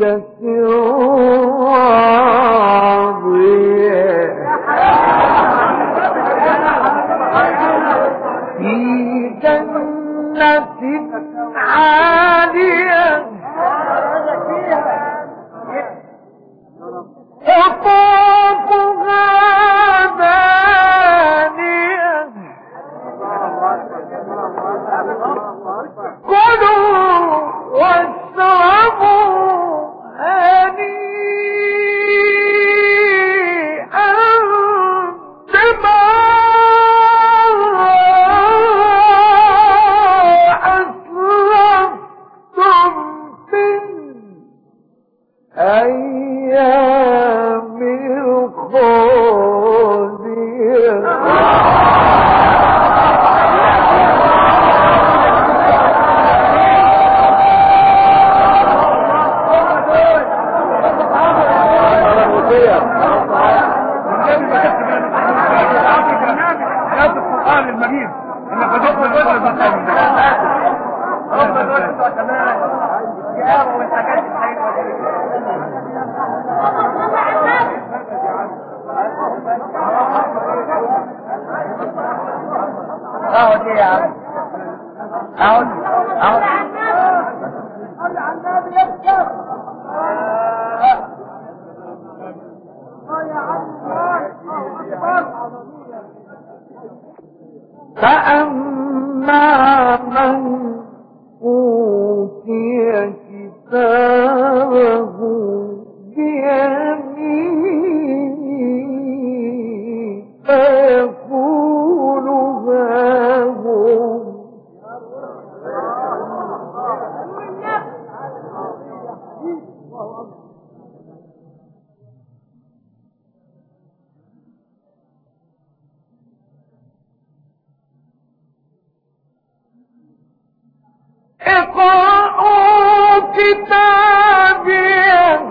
فأما من أوتي كتابه بيمينه فيقول هاهم اقرأوا كتابي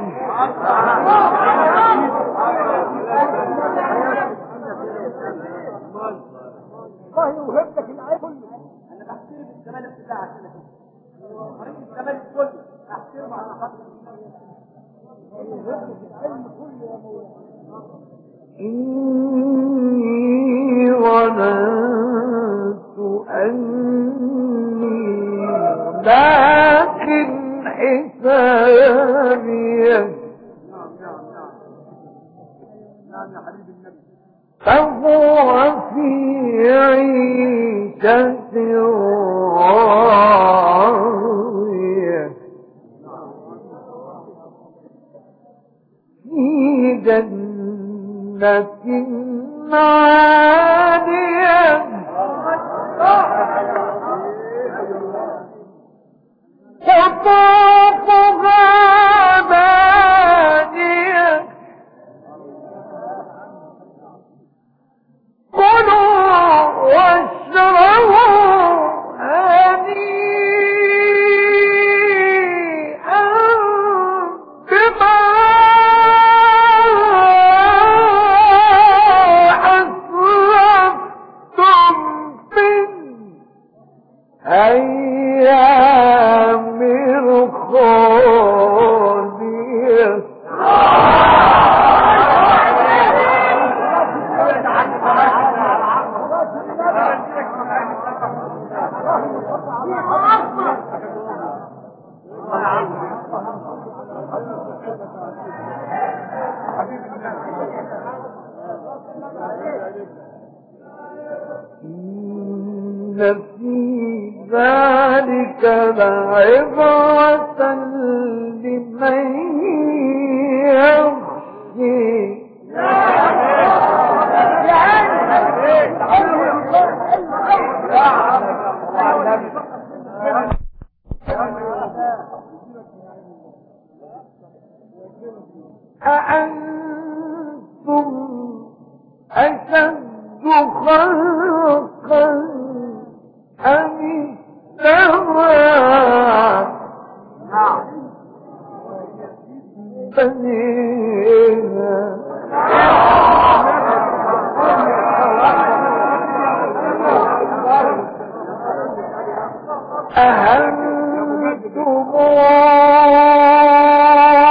والله وهبتك العيب كله. انا بحترم الزمان بتاعك انا كده. طريق الزمان كله احترمه على خاطر وهبتك العلم كله يا مولانا. إني ظننت أني لكن حسابي فهو في عيشة راضية في جنة عالية قطوفها دانية كلوا واشربوا هنيئا بما أسلفتم في الأيام الخالية. إن في ذلك لعبرة لمن يخشى. أأنتم أشد خلقا أم السماء بنيها أأنتم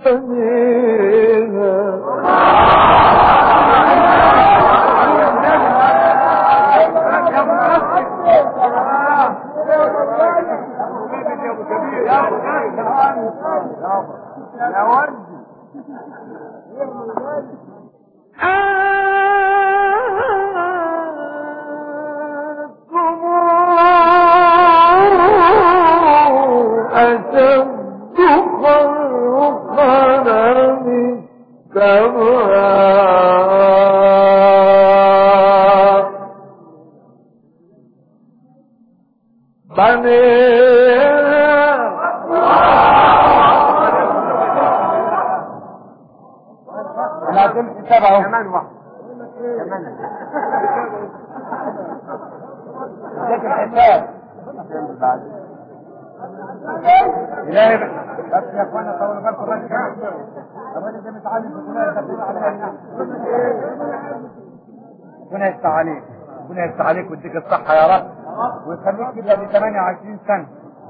ربنا يفتح عليك، ربنا يفتح عليك ويديك الصحة يا رب ويخليك كده ب ثمانية وعشرين سنة.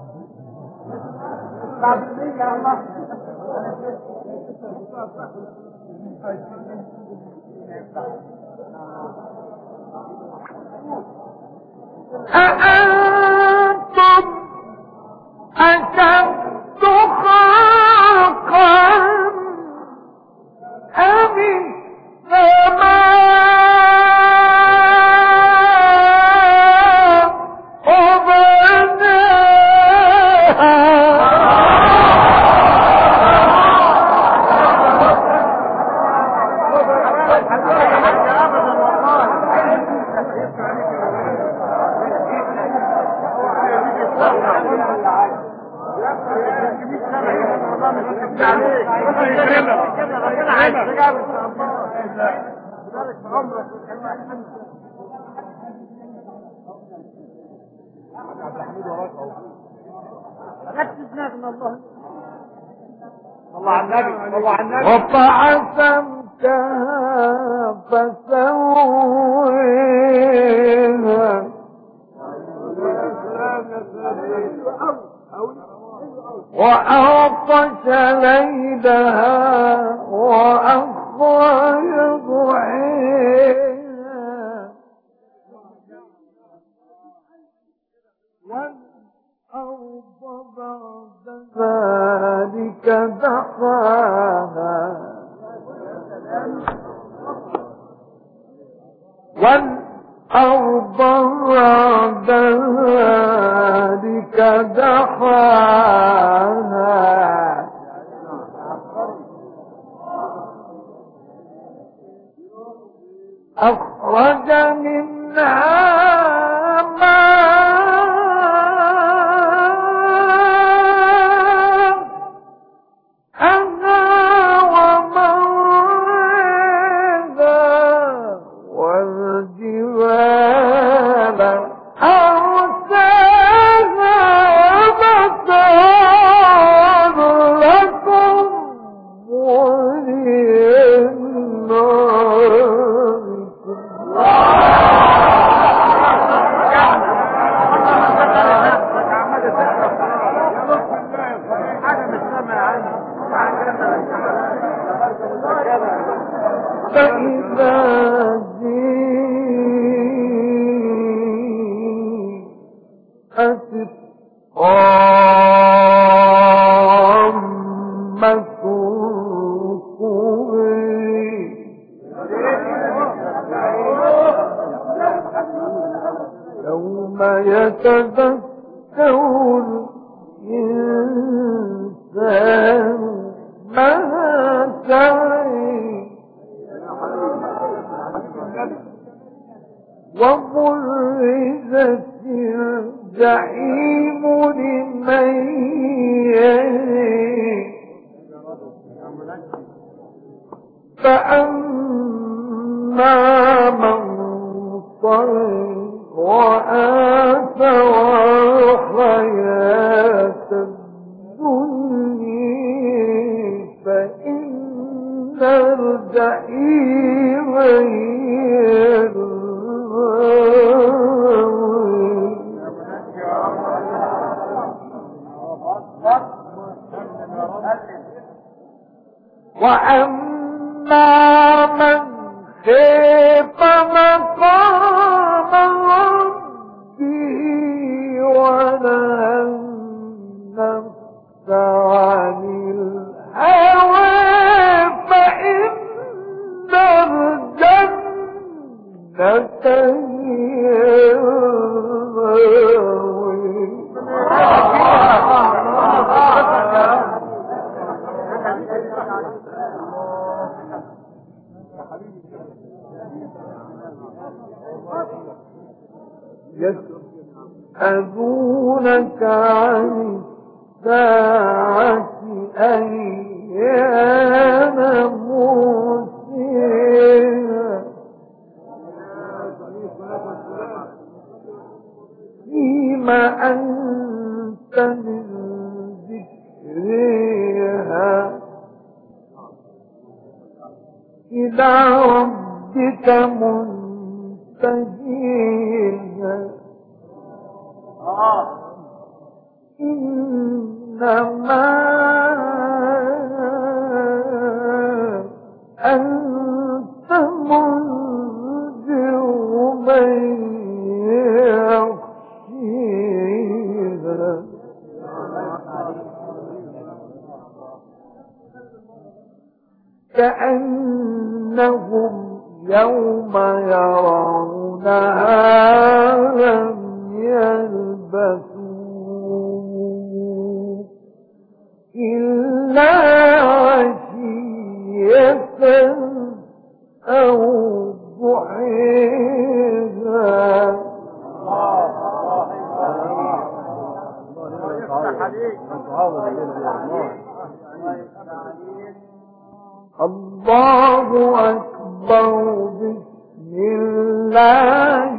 أأنتم أشد خلقا أم وفعصمتها فسويها وأغطش ليلها وأخرج ضحيها والأرض بعد ذلك دحاها والأرض بعد ذلك دحاها أخرج منها وبرزت الجحيم لمن يرى فأما من طغى وآثر الحياة الدنيا فإن الجحيم هي وأما من خيف مقام ربه ونهى النفس عن الهوى فإن الجنة هي المأوى. يسألونك عن الساعة أيان مرسيها فيما أنت من ذكرها إلى ربك منتهيها إنما أنت منذر من يخشيها كأنهم يوم يرونها لم يلبثوا إلا عشية أو ضحيها. الله أكبر. بسم الله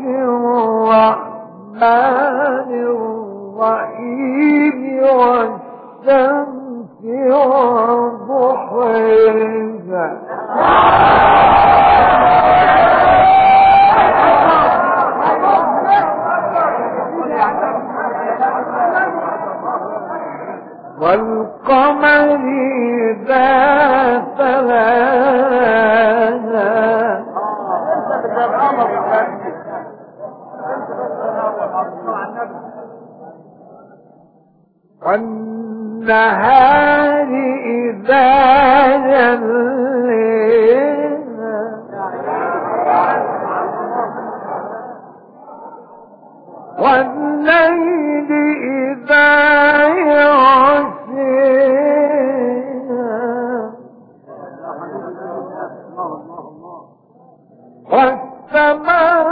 الرحمن الرحيم والشمس وضحيها والقمر إذا تلاها والنهار إذا جليها والليل إذا يغشيها والسماء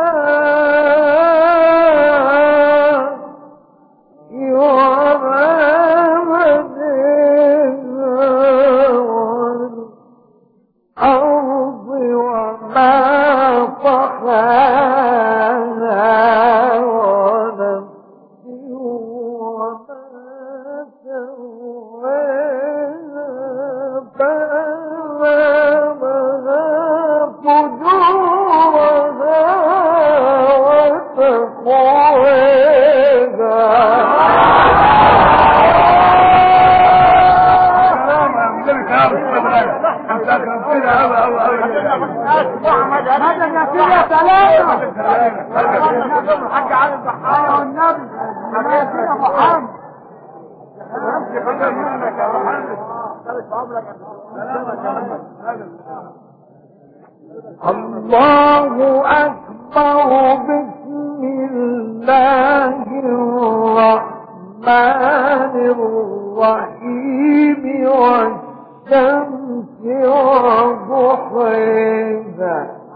الله أكبر. بسم الله الرحمن الرحيم والشمس وضحيها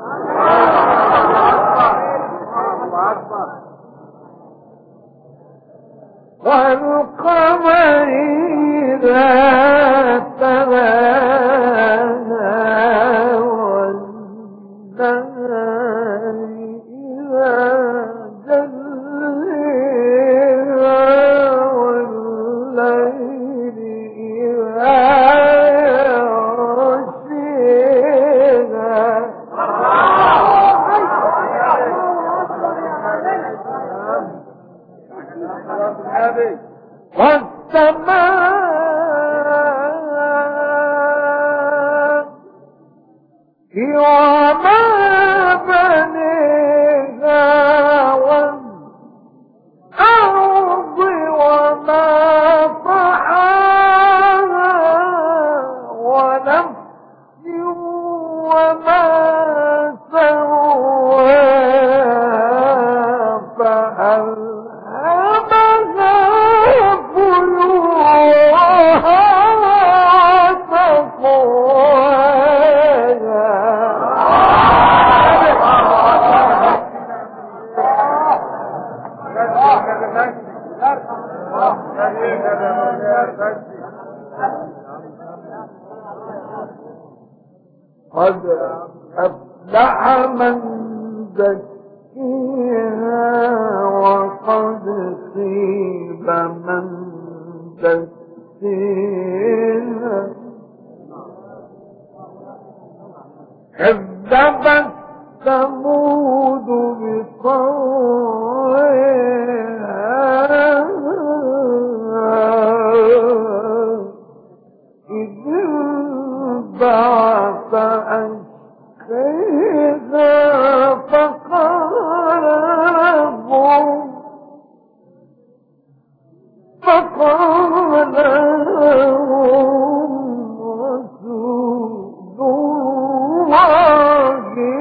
والقمر إذا تلاها والنهار إذا جليها والليل إذا وما بنيها والأرض وما طحاها ونفس وما سواها فألهمها فجورها قد أفلح من زكيها وقد خيب من دسيها كذبت ثمود بطغواها إذ انبعث أشقاها فقال لهم فقال لهم رسول الله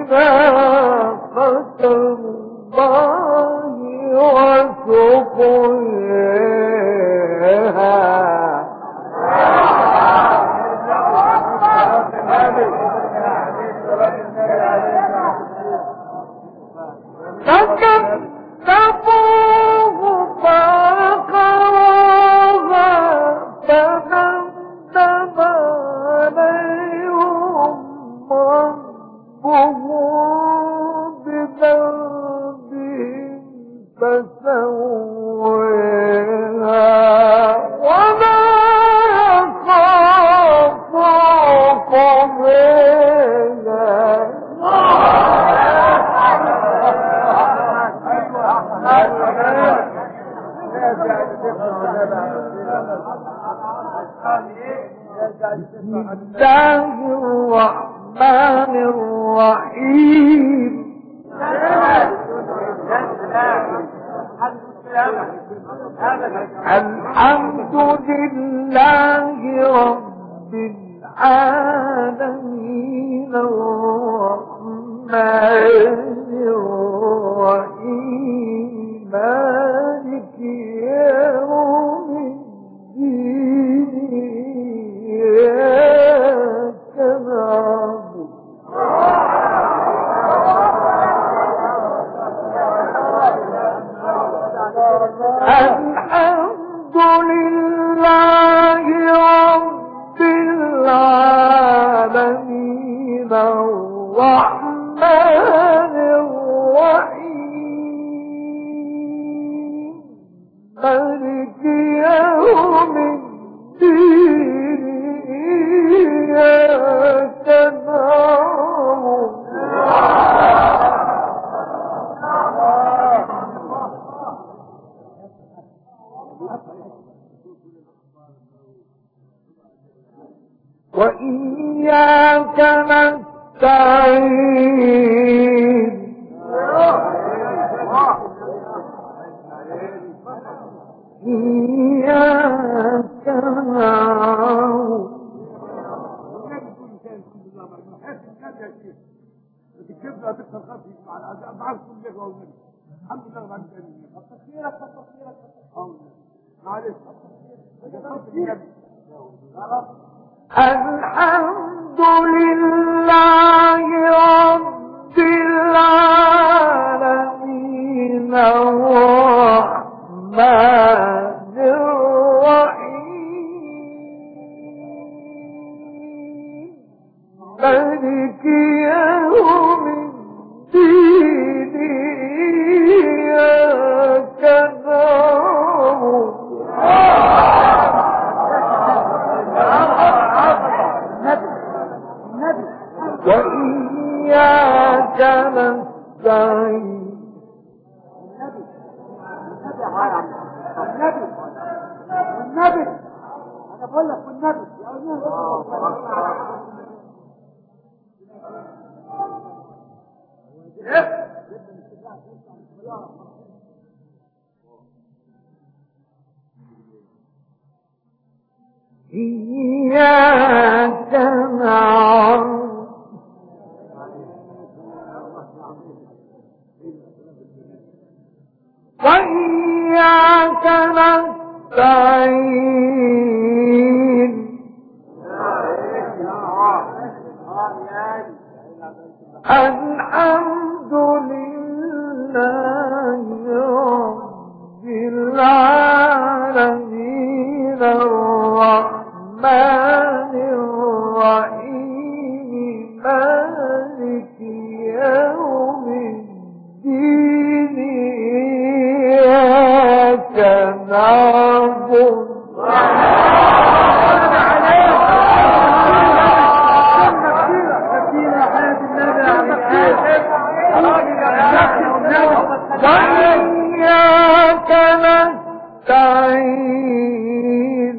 ناقة الله وسقياها فكذبوه فعقروها فدمدم عليهم ربهم بذنبهم فسواها وما يخاف عقباها بسم الله الرحمن الرحيم الحمد لله رب العالمين الرحمن الرحيم مالك يوم الدين إياك نعبد الحمد لله رب العالمين الرحمن الرحيم مالك يوم الدين إياك نعبد وإياك نستعين إياك نعبد الحمد لله رب العالمين الرحمن الرحيم مالك يوم الدين إياك نعبد وإياك نستعين والنبي والنبي انا بقول لك والنبي إياك نعبد وإياك نستعين الحمد لله رب العالمين الرحمن الرحيم مالك يوم الدين إياك نعبد وإياك نستعين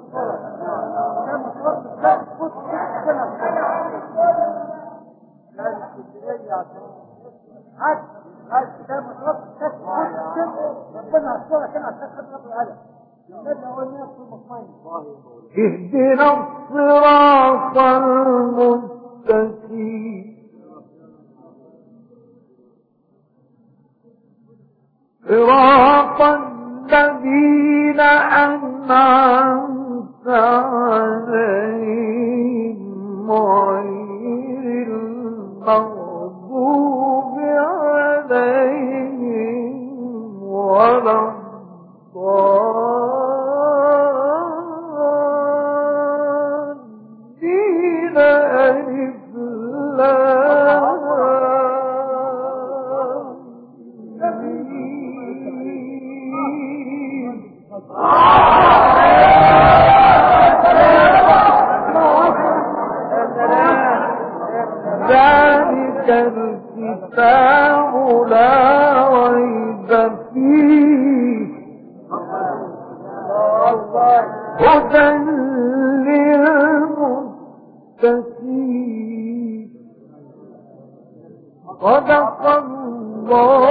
اهدنا الصراط المستقيم صراط الذين أنعمت عليهم غير المغضوب عليهم ولا الضالين ألف لام ذلك الكتاب لا ريب فيه هدى للمتقين صدق الله